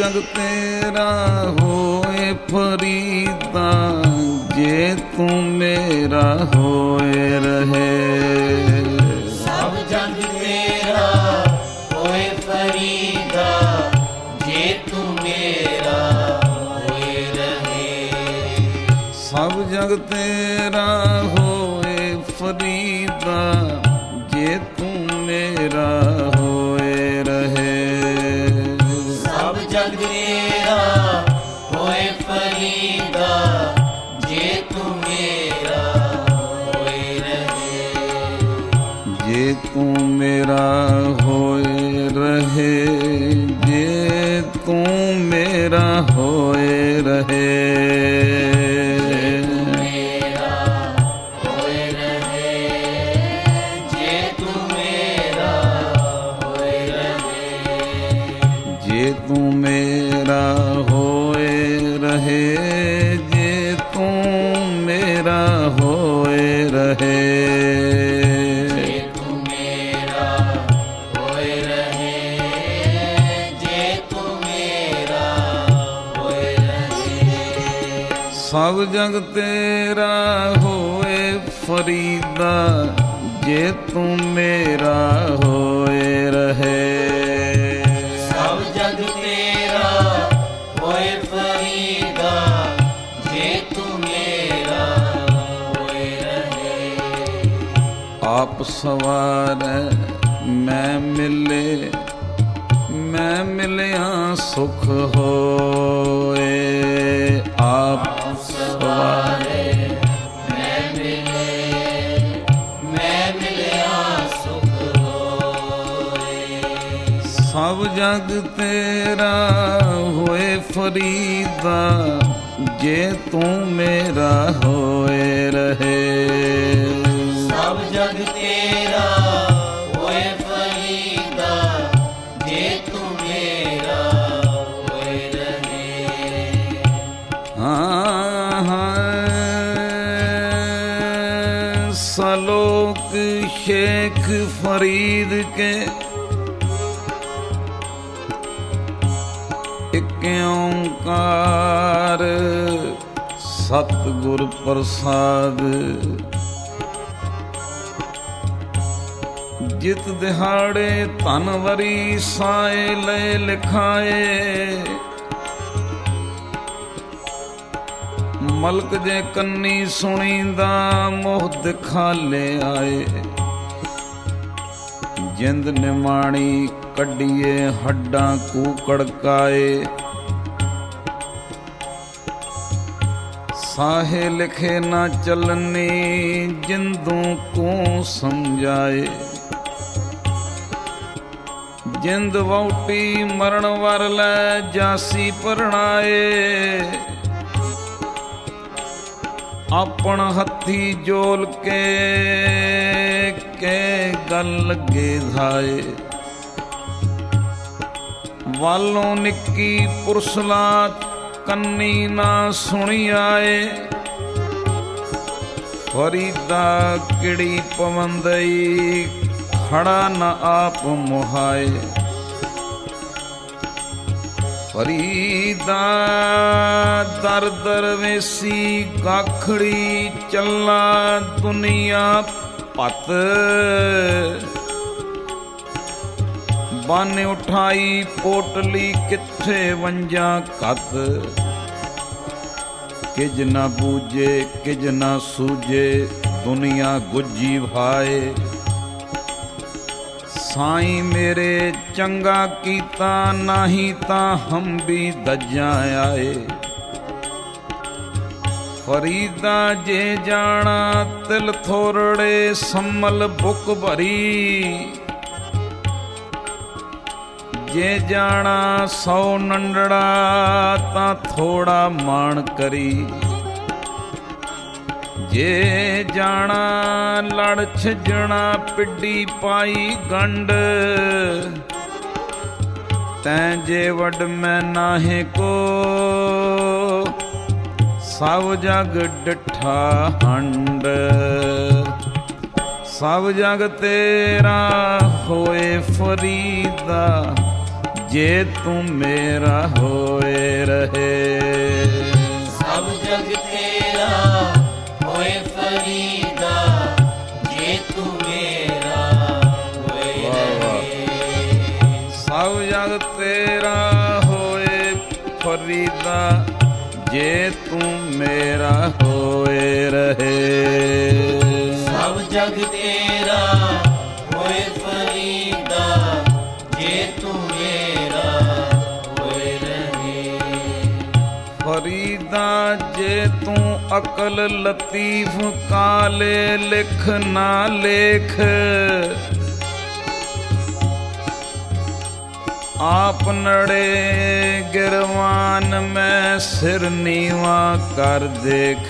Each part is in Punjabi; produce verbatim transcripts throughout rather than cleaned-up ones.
जग तेरा होए फरीदा, जे तू मेरा होए रहे। सब जग तेरा होए फरीदा, जे तू मेरा होए रहे। सब जग तेरा होए फरीदा, जे तू मेरा होए रहे। सब जग तेरा होए फरीदा, जे तू मेरा होए रहे। जे तू मेरा होए रहे, जे तू मेरा होए रहे। जे तू मेरा होए रहे, जे तू मेरा होए रहे। जे तू मेरा होए रहे, जे तू मेरा होए रहे। सब जग तेरा होए फरीदा, जे तू मेरा होए रहे। सब जग तेरा होए फरीदा, जे तू मेरा होए रहे। आप सवारै मैं मिले, मैं मिलिया सुख होए। आप सवारे मैं मिले, मैं मिलिया सुख होए। सब जग तेरा होए फरीदा, जे तू मेरा होए रहे। सब जग तेरा होए फरीदा, जे तू मेरा होए रहे। हाँ हाँ सलोक शेख फरीद के एक ओंकार सतगुर प्रसाद। जित दिहाड़े धनवरी साए ले लिखाए, मलक जे कन्नी सुनींदा मोह दिखा ले आए। जिंद निमाणी कड्डिए हड्डां कू कड़काए, साहे लिखे ना चलनी जिंदों को समझाए। जिंद वौटी मरण वर लै जासी परणाए, अपन हथी जोल के के गल लगे धाए। वालों निक्की पुरसलात कन्नी ना सुनी आए। फरीदा किड़ी पवंदई खड़ा न आप मुहाए। फरीदा दर दरवेसी गाखड़ी चला दुनिया पत। बन उठाई पोटली किथे वंजा कत। किज न बूझे किज न सूझे दुनिया गुज्जी भाए। साईं मेरे चंगा कीता नाही तां हम भी दज्जा आए। फरीदा जे जाना तिल थोरड़े सम्मल बुक भरी। जे जाना सौ नंडड़ा तां थोड़ा माण करी। जे जाना लड़ छजना पिड्डी पाई गंड। तैं जे वड मैं नाहे को सब जग डिठा हंड। सब जग तेरा होए फरीदा ਜੇ ਤੂੰ ਮੇਰਾ ਹੋਏ ਰਹੇ। ਸਭ ਜਗ ਤੇਰਾ ਹੋਏ ਫਰੀਦਾ, ਜੇ ਤੂੰ ਮੇਰਾ ਹੋਏ ਰਹੇ। ਸਭ ਜਗ ਤੇਰਾ ਹੋਏ ਫਰੀਦਾ, ਜੇ ਤੂੰ ਮੇਰਾ ਹੋਏ ਰਹੇ। ਸਭ ਜਗ ਤੇਰਾ ਹੋਏ ਫਰੀਦਾ, ਜੇ ਤੂੰ ਮੇਰਾ ਹੋਏ ਰਹੇ। ਫਰੀਦਾ ਜੇ ਤੂੰ ਅਕਲ ਲਤੀਫ, ਕਾਲੇ ਲਿਖ ਨਾ ਲੇਖ। ਆਪ ਨੜੇ ਗਿਰਵਾਨ ਮੈਂ ਸਿਰ ਨੀਵਾ ਕਰ ਦੇਖ।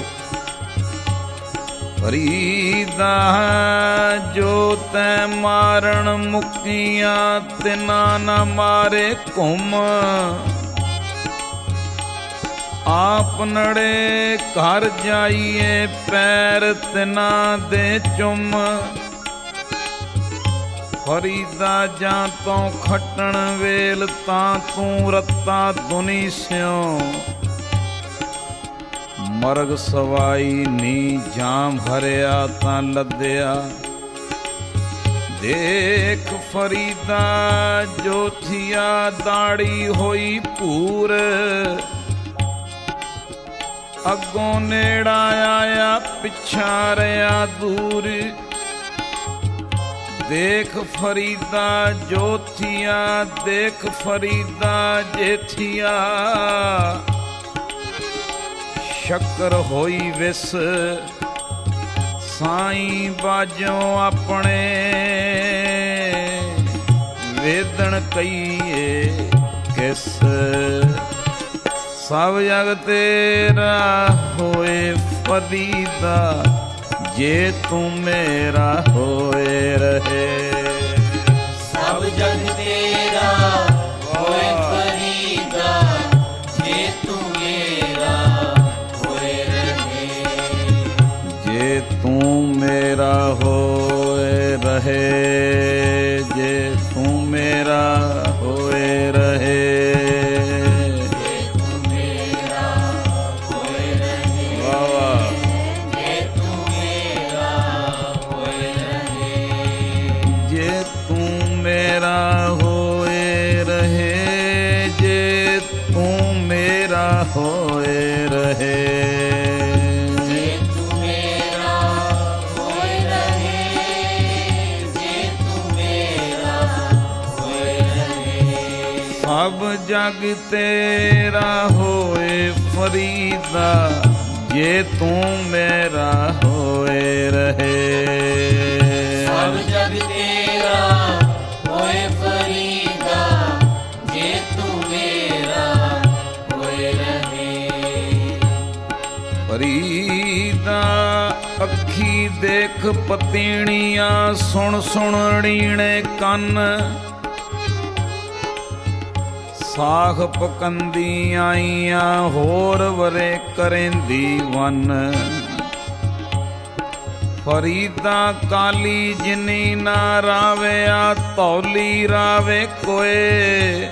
ਫਰੀਦਾ ਜੋ ਤੈ ਮਾਰਨ ਮੁਕੀਆਂ, ਤਿਨਾ ਨਾ ਮਾਰੇ ਘੁੰਮ। ਆਪ ਨੜੇ ਘਰ ਜਾਈਏ, ਪੈਰ ਤਿਨਾ ਦੇ ਚੁੰਮ। ਫਰੀਦਾ ਜਾਂ ਤੋਂ ਖੱਟਣ ਵੇਲ, ਤਾਂ ਤੂੰ ਰੱਤਾ ਦੁਨੀ ਸਿਉ। ਮਰਗ ਸਵਾਈ ਨੀ ਜਾਂ ਭਰਿਆ ਤਾਂ ਲੱਦਿਆ। ਦੇਖ ਫਰੀਦਾ ਜੋ ਥੀਆ, ਦਾੜੀ ਹੋਈ ਭੂਰ। ਅੱਗੋਂ ਨੇੜਾ ਆਇਆ, ਪਿਛਾ ਰਿਆ ਦੂਰ। ਦੇਖ ਫਰੀਦਾ ਜੋ ਥੀਆ, ਦੇਖ ਫਰੀਦਾ ਜੇ ਥੀਆ। ਸ਼ੱਕਰ ਹੋਈ ਵਿਸ, ਸਾਈਂ ਬਾਜੋਂ ਆਪਣੇ। ਵੇਦਣ ਕਹੀਏ ਕਿਸ, ਸਭ ਜਗ ਤੇਰਾ ਹੋਏ ਫਰੀਦਾ, ਜੇ ਤੂੰ ਮੇਰਾ ਹੋਏ ਰਹੇ। ਸਭ ਜਗ ਤੇਰਾ ਹੋਏ ਫਰੀਦਾ, ਜੇ ਤੂੰ ਮੇਰਾ ਹੋਏ ਰਹੇ। ਜੇ ਤੂੰ ਮੇਰਾ ਹੋਏ ਰਹੇ, ਜੇ ਤੂੰ ਮੇਰਾ ਹੋਏ ਰਹੇ। ਹੋਏ ਰਹੇ। ਜੇ ਤੂੰ ਮੇਰਾ ਹੋਏ ਰਹੇ, ਜੇ ਤੂੰ ਮੇਰਾ ਹੋਏ ਰਹੇ। ਸਭ ਜਗ ਤੇਰਾ ਹੋਏ ਫਰੀਦਾ, ਜੇ ਤੂੰ ਮੇਰਾ ਹੋਏ ਰਹੇ। ਸਭ ਜਗ ਤੇਰਾ ਹੋਏ ਫਰੀਦਾ, ਜੇ ਤੂੰ ਮੇਰਾ ਫਰੀਦਾ ਅੱਖੀ ਦੇਖ ਪਤੀਣੀਆਂ, ਸੁਣ ਸੁਣੜੀਣੇ ਕੰਨ। ਸਾਖ ਪਕੰਦੀ ਆਈਆਂ, ਹੋਰ ਵਰੇ ਕਰੇਂਦੀ ਵੰਨ। ਫਰੀਦਾ ਕਾਲੀ ਜਿਨੀ ਨਾ ਰਾਵਿਆ, ਧੌਲੀ ਰਾਵੇ ਕੋਏ।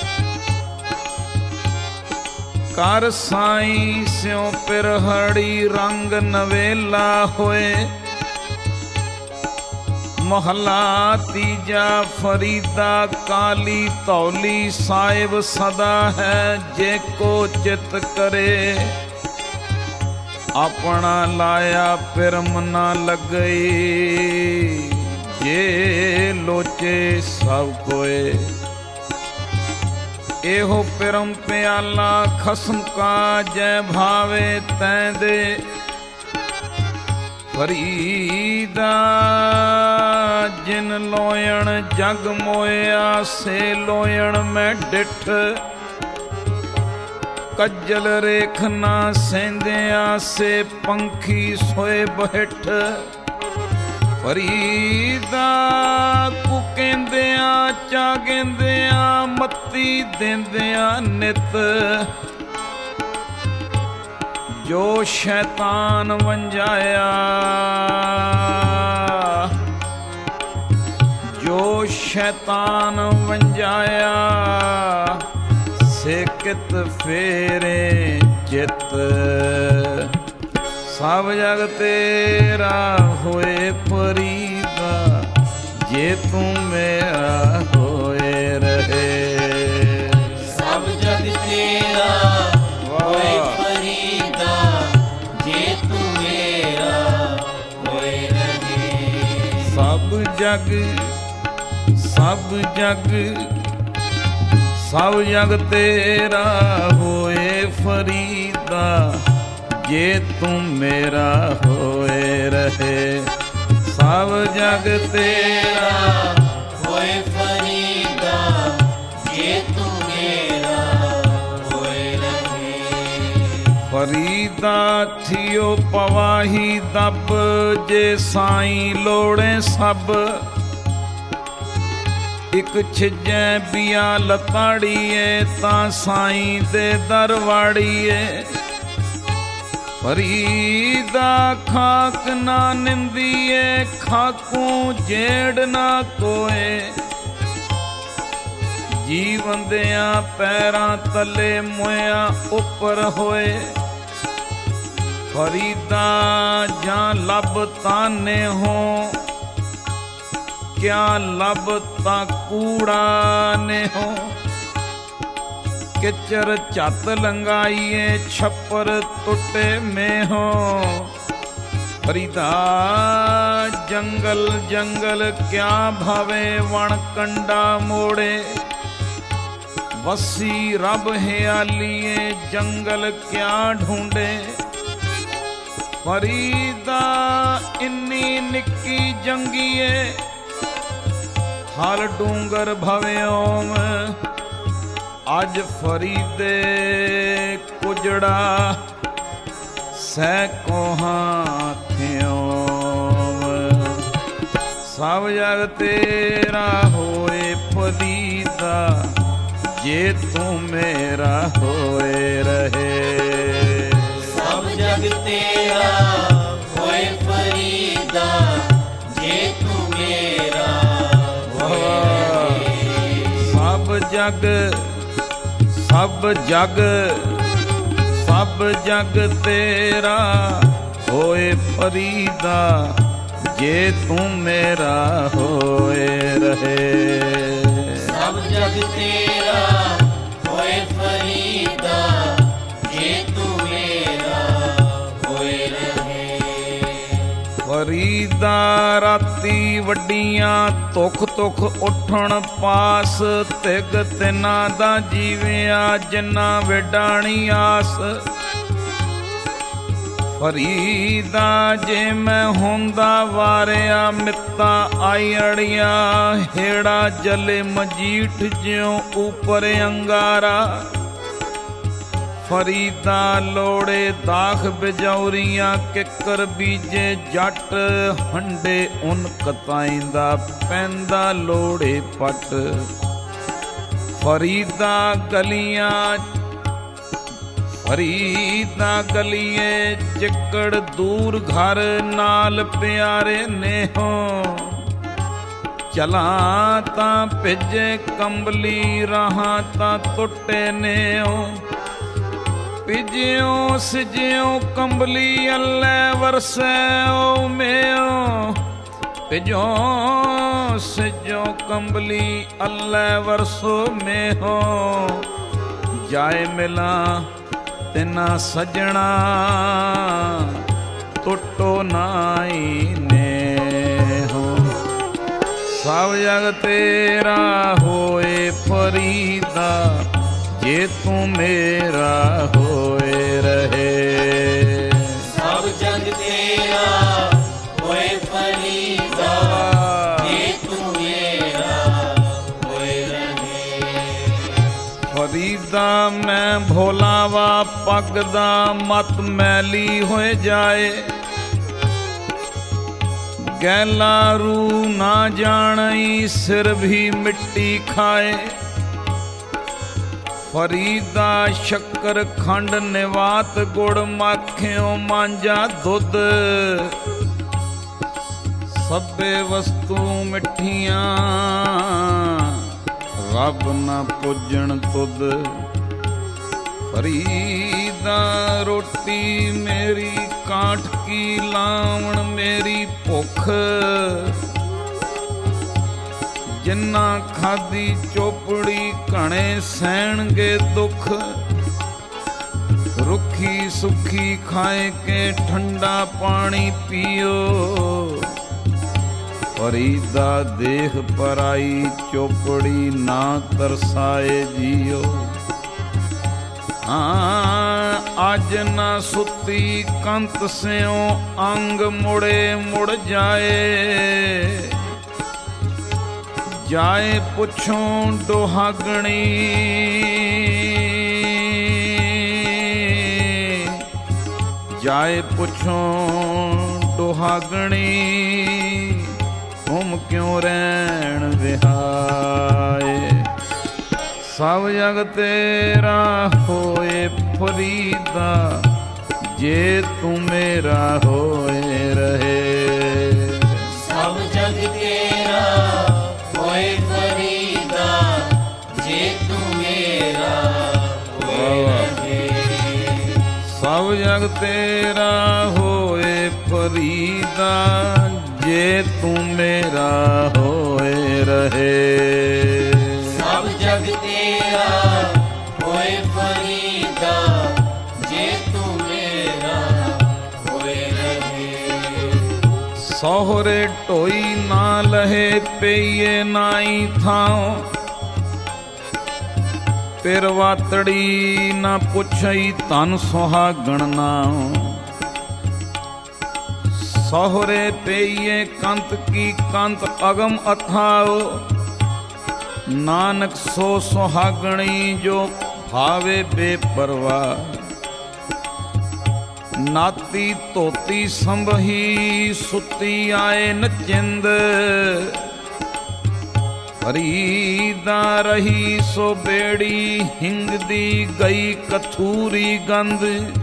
ਕਰ ਸਾਈਂ ਸਿਉ ਪਿਰਹੜੀ, ਰੰਗ ਨਵੇਲਾ ਹੋਏ। ਮਹਲਾ ਤੀਜਾ ਫਰੀਦਾ ਕਾਲੀ ਧੌਲੀ, ਸਾਹਿਬ ਸਦਾ ਹੈ ਜੇ ਕੋ ਚਿਤ ਕਰੇ। ਆਪਣਾ ਲਾਇਆ ਪਿਰਮ ਨਾ ਲੱਗਈ, ਜੇ ਲੋਚੇ ਸਭ ਕੋਏ। ਇਹੋ ਪਿਰਮ ਪਿਆਲਾ ਖਸਮ ਕਾ, ਜੈ ਭਾਵੇ ਤੈਂ ਦੇ। ਫਰੀਦਾ ਜਿਨ ਲੋਇਣ ਜਗ ਮੋਇਆ, ਸੇ ਲੋਇਣ ਮੈਂ ਡਿਠ। ਕੱਜਲ ਰੇਖ ਨਾ ਸਹਿੰਦਿਆਂ, ਸੇ ਪੰਖੀ ਸੋਏ ਬਹਿਠ। ਫਰੀਦਾ ਕੁ ਕਹਿੰਦਿਆਂ ਚਾਗਿੰਦਿਆਂ, ਮੱਤੀ ਦਿੰਦਿਆਂ ਨਿਤ। ਜੋ ਸ਼ੈਤਾਨ ਵੰਜਾਇਆ, ਜੋ ਸ਼ੈਤਾਨ ਸ਼ੈਤਾਨ ਵੰਜਾਇਆ, ਸੇਕਿਤ ਫੇਰੇ ਚਿੱਤ। ਸਭ ਜਗ ਤੇਰਾ ਹੋਏ ਫਰੀਦਾ, ਜੇ ਤੂੰ ਮੇਰਾ ਹੋਏ ਰਹੇ। ਸਭ ਜਗ ਤੇਰਾ ਹੋਏ ਫਰੀਦਾ, ਜੇ ਤੂੰ ਮੇਰਾ ਹੋਏ ਰਹੇ। ਸਭ ਜਗ ਸਭ ਜਗ ਸਭ ਜਗ ਤੇਰਾ ਹੋਏ ਫਰੀਦਾ, ਜੇ ਤੂੰ ਮੇਰਾ ਹੋਏ ਰਹੇ। ਸਭ ਜਗ ਤੇਰਾ ਹੋਏ ਫਰੀਦਾ, ਜੇ ਤੂੰ ਮੇਰਾ ਹੋਏ ਰਹੇ। ਫਰੀਦਾ ਥਿਓ ਪਵਾਹੀ ਦੱਬ, ਜੇ ਸਾਈਂ ਲੋੜੇ ਸਭ। ਇੱਕ ਛਿਜੈ ਬਿਆ ਲਤਾੜੀਏ, ਤਾਂ ਸਾਈਂ ਦੇ ਦਰਵਾੜੀਏ। ਫਰੀਦਾ ਖਾਕ ਨਾ ਨਿੰਦੀਏ, ਖਾਕੂ ਜੇੜ ਨਾ ਕੋਏ। ਜੀਵੰਦਿਆਂ ਪੈਰਾਂ ਤਲੇ ਮੋਇਆ ਉੱਪਰ ਹੋਏ। ਫਰੀਦਾ ਜਾਂ ਲੱਭ ਤਾਨੇ ਹੋ, ਕਿਆ ਲੱਭ ਤਾਂ ਕੂੜਾ ਨੇ ਹੋ। ਕਿਚਰ ਝੱਤ ਲੰਗਾਈਏ, ਛੱਪਰ ਟੁੱਟੇ ਮੇਹੋ। ਫਰੀਦਾ ਜੰਗਲ ਜੰਗਲ ਕਿਆ ਭਾਵੇ, ਵਣ ਕੰਡਾ ਮੋੜੇ। ਵਸੀ ਰੱਬ ਹਿਆਲੀਏ, ਜੰਗਲ ਕਿਆ ਢੂੰਡੇ। ਫਰੀਦਾ ਇੰਨੀ ਨਿੱਕੀ ਜੰਗੀਏ, ਹਰ ਡੂੰਗਰ ਭਵਿਓਮ। ਅੱਜ ਫਰੀਦੇ ਕੁਜੜਾ, ਸੈ ਕੋਹਾਂ ਥਿਓਮ। ਸਭ ਜਗ ਤੇਰਾ ਹੋਏ ਫਰੀਦਾ, ਜੇ ਤੂੰ ਮੇਰਾ ਹੋਏ ਰਹੇ। ਸਭ ਜਗ ਤੇਰਾ ਹੋਏ ਫਰੀਦਾ, ਜੇ ਤੂੰ ਮੇਰਾ ਹੋਏ ਰਹੇ। ਸਭ ਜਗ ਸਭ ਜਗ ਸਭ ਜਗ ਤੇਰਾ ਹੋਏ ਫਰੀਦਾ, ਜੇ ਤੂੰ ਮੇਰਾ ਹੋਏ ਰਹੇ। ਸਭ ਜਗ ਤੇਰਾ ਹੋਏ ਫਰੀਦਾ, ਜੇ ਤੂੰ ਮੇਰਾ ਹੋਏ ਰਹੇ। ਫਰੀਦਾ ਰਾਤੀ ਵੱਡੀਆਂ ਤੁਖ ਤੁਖ ਉੱਠਣ ਪਾਸ, ਤਿਗ ਤਿਨਾਂ ਦਾ ਜੀਵਿਆ ਜਿੰਨਾ ਵੇਡਾਣੀ ਆਸ। ਫਰੀਦਾ ਜੇ ਮੈਂ ਹੁੰਦਾ ਵਾਰਿਆ, ਮਿੱਤਾ ਆਈੜੀਆਂ ਹੇੜਾ ਜਲੇ ਮਜੀਠ ਜਿਉ ਉਪਰ ਅੰਗਾਰਾ। ਫਰੀਦਾ ਲੋੜੇ ਦਾਖ ਬਿਜੌਰੀਆਂ, ਕਿੱਕਰ ਬੀਜੇ ਜੱਟ ਹੰਡੇ ਉਨ ਕਤਾਈਂਦਾ, ਪੈਂਦਾ ਲੋੜੇ ਪੱਟ। ਫਰੀਦਾ ਗਲੀਆਂ ਫਰੀਦਾ ਗਲੀਏ, ਚਿੱਕੜ ਦੂਰ ਘਰ ਨਾਲ ਪਿਆਰੇ ਨੇਹੋ। ਚਲਾਂ ਤਾਂ ਭਿੱਜੇ ਕੰਬਲੀ, ਰਹਾਂ ਤਾਂ ਟੁੱਟੇ ਨੇਓ। ਭਿਜਿਓ ਸਿਜਿਓ ਕੰਬਲੀ, ਅੱਲੇ ਵਰਸੈ ਓ ਮੇਓ। ਭਿਜੋ ਸਿਜੋ ਕੰਬਲੀ, ਅੱਲੇ ਵਰਸੋ ਮੇਹੋ। ਜਾਏ ਮਿਲਾਂ ਤਿਨਾ ਸਜਣਾ, ਟੁੱਟੋ ਨਾਈ ਨੇਹੋ। ਸਭ ਜਗ ਤੇਰਾ ਹੋਏ ਫਰੀਦਾ, ਜੇ ਤੂੰ ਮੇਰਾ ਹੋਏ ਰਹੇ। ਸਭ ਜਗ ਤੇਰਾ ਹੋਏ ਫਰੀਦਾ, ਜੇ ਤੂੰ ਮੇਰਾ ਹੋਏ ਰਹੇ। ਫਰੀਦਾ ਮੈਂ ਭੋਲਾਵਾ, ਪੱਗ ਦਾ ਮਤ ਮੈਲੀ ਹੋਏ ਜਾਏ। ਗੈਲਾ ਰੂ ਨਾ ਜਾਣਈ, ਸਿਰ ਵੀ ਮਿੱਟੀ ਖਾਏ। ਫਰੀਦਾ ਸ਼ੱਕਰ ਖੰਡ ਨਿਵਾਤ, ਗੁੜ ਮਾਖਿਓ ਮਾਂਜਾ ਦੁੱਧ। ਸਭੇ ਵਸਤੂ ਮਿੱਠੀਆਂ ਰੱਬ ਨਾ ਪੁੱਜਣ ਤੁਧ। ਫਰੀਦਾ ਰੋਟੀ ਮੇਰੀ ਕਾਠ ਕੀ ਲਾਵਣ ਮੇਰੀ ਭੁੱਖ। ਜਿੰਨਾ ਖਾਦੀ ਚੋਪੜੀ ਘਣੇ ਸਹਿਣਗੇ ਦੁੱਖ। ਰੁੱਖੀ ਸੁੱਖੀ ਖਾਏ ਕੇ ਠੰਡਾ ਪਾਣੀ ਪੀਓ। ਫਰੀਦਾ ਦੇਖ ਪਰਾਈ ਚੋਪੜੀ ਨਾ ਤਰਸਾਏ ਜੀਓ। ਹਾਂ ਅੱਜ ਨਾ ਸੁੱਤੀ ਕੰਤ ਸਿਓ ਅੰਗ ਮੁੜੇ ਮੁੜ ਜਾਏ। ਜਾਏ ਪੁੱਛੋਂ ਦੁਹਾਗਣੀ ਜਾਏ ਪੁੱਛੋਂ ਦੁਹਾਗਣੀ ਤੁਮ ਕਿਉਂ ਰਹਿਣ ਵਿਹਾਏ। ਸਭ ਜਗ ਤੇਰਾ ਹੋਏ ਫਰੀਦਾ ਜੇ ਤੂੰ ਮੇਰਾ ਹੋਏ ਰਹੇ। ਸਭ ਜਗ ਤੇਰਾ ਹੋਏ ਫਰੀਦਾ ਜੇ ਤੂੰ ਮੇਰਾ ਹੋਏ ਰਹੇ। ਸਭ ਜਗ ਤੇਰਾ ਹੋਏ ਫਰੀਦਾ ਜੇ ਤੂੰ ਮੇਰਾ ਹੋਏ ਰਹੇ। ਸਭ ਜਗ ਤੇਰਾ ਹੋਏ ਫਰੀਦਾ ਜੇ ਤੂੰ ਮੇਰਾ ਹੋਏ ਰਹੇ। ਸਹੁਰੇ ਢੋਈ ਨਾ ਲਹੇ ਪਈਏ ਨਾਈ ਥਾਂ। ਪਿਰਵਾਤੜੀ ਨਾ ਪੁੱਛਈ ਧਨ ਸੁਹਾਗਣ ਨਾਉ। ਸਹੁਰੇ ਪਈਏ ਕੰਤ ਕੀ ਕੰਤ ਅਗਮ ਅਥਾਉ। ਨਾਨਕ ਸੋ ਸੁਹਾਗਣੀ ਜੋ ਭਾਵੇ ਬੇਪਰਵਾਹ। ਨਾਤੀ ਧੋਤੀ ਸੰਭਹੀ ਸੁੱਤੀ ਆਏ ਨਚਿੰਦ। ਫਰੀਦਾ ਰਹੀ ਸੋ ਬੇੜੀ ਹਿੰਗਦੀ ਗਈ ਕਥੂਰੀ ਗੰਧ।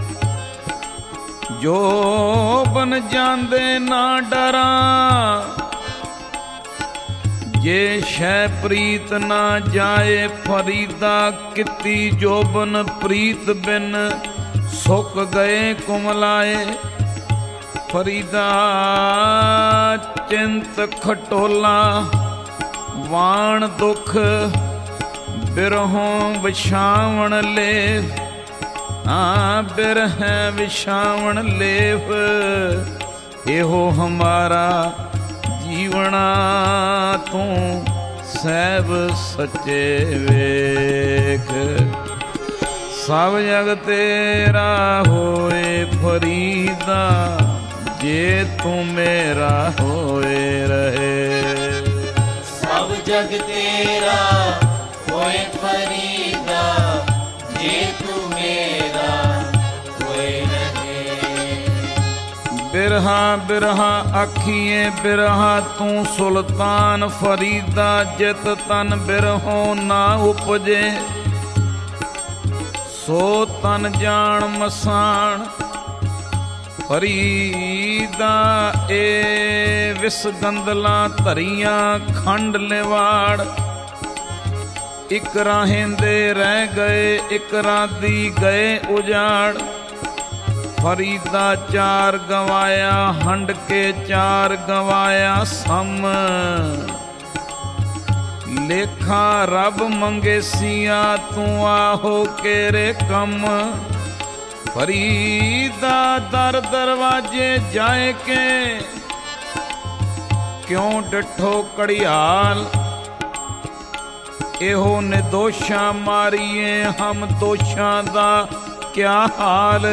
ਜੋ ਬਨ ਜਾਂਦੇ ਨਾ ਡਰਾਂ ਜੇ ਸ਼ੈ ਪ੍ਰੀਤ ਨਾ ਜਾਏ। ਫਰੀਦਾ ਕੀਤੀ ਜੋਬਨ ਪ੍ਰੀਤ ਬਿਨ ਸੁੱਕ ਗਏ ਕੁਮਲਾਏ। ਫਰੀਦਾ ਚਿੰਤ ਖਟੋਲਾ ਵਾਣ ਦੁਖ ਬਿਰਹੋਂ ਵਿਛਾਵਣ ਲੇਵ। ਆ ਬਿਰਹਿ ਵਿਛਾਵਣ ਲੇਵ ਇਹੋ ਹਮਾਰਾ ਜੀਵਣਾ ਤੂੰ ਸਹਿਬ ਸੱਚੇ ਵੇਖ। ਸਭ ਜਗ ਤੇਰਾ ਹੋਏ ਫਰੀਦਾ ਜੇ ਤੂੰ ਮੇਰਾ ਹੋਏ ਰਹੇ। ਸਭ ਜਗ ਤੇਰਾ ਹੋਏ ਫਰੀਦਾ ਜੇ ਤੂੰ ਮੇਰਾ ਹੋਏ ਰਹੇ। ਬਿਰਹਾ ਬਿਰਹਾ ਆਖੀਏ ਬਿਰਹਾ ਤੂੰ ਸੁਲਤਾਨ। ਫਰੀਦਾ ਜਿਤ ਤਨ ਬਿਰਹੋਂ ਨਾ ਉਪਜੇ ਸੋ ਤਨ ਜਾਣ ਮਸਾਣ। ਫਰੀਦਾ ਏ ਵਿਸ ਗੰਦਲਾਂ ਧਰੀਆਂ ਖੰਡ ਲਿਵਾੜ। ਇੱਕ ਰਾਹੇਂਦੇ ਰਹਿ ਗਏ ਇੱਕ ਰਾਦੀ ਗਏ ਉਜਾੜ। ਫਰੀਦਾ ਚਾਰ ਗਵਾਇਆ ਹੰਡ ਕੇ ਚਾਰ ਗਵਾਇਆ ਸਮ। ਲੇਖਾ ਰੱਬ ਮੰਗੇਸੀਆ ਤੂੰ ਆਹੋ ਕੇਰੇ ਕੰਮ। ਫਰੀਦਾ ਦਰ ਦਰਵਾਜੇ ਜਾਏ ਕੇ ਕਿਉਂ ਡਿਠੋ ਕੜਿਆਲ। ਇਹੋ ਨਿਦੋਸ਼ਾਂ ਮਾਰੀਏ ਹਮ ਦੋਸ਼ਾਂ ਦਾ ਕਿਆ ਹਾਲ।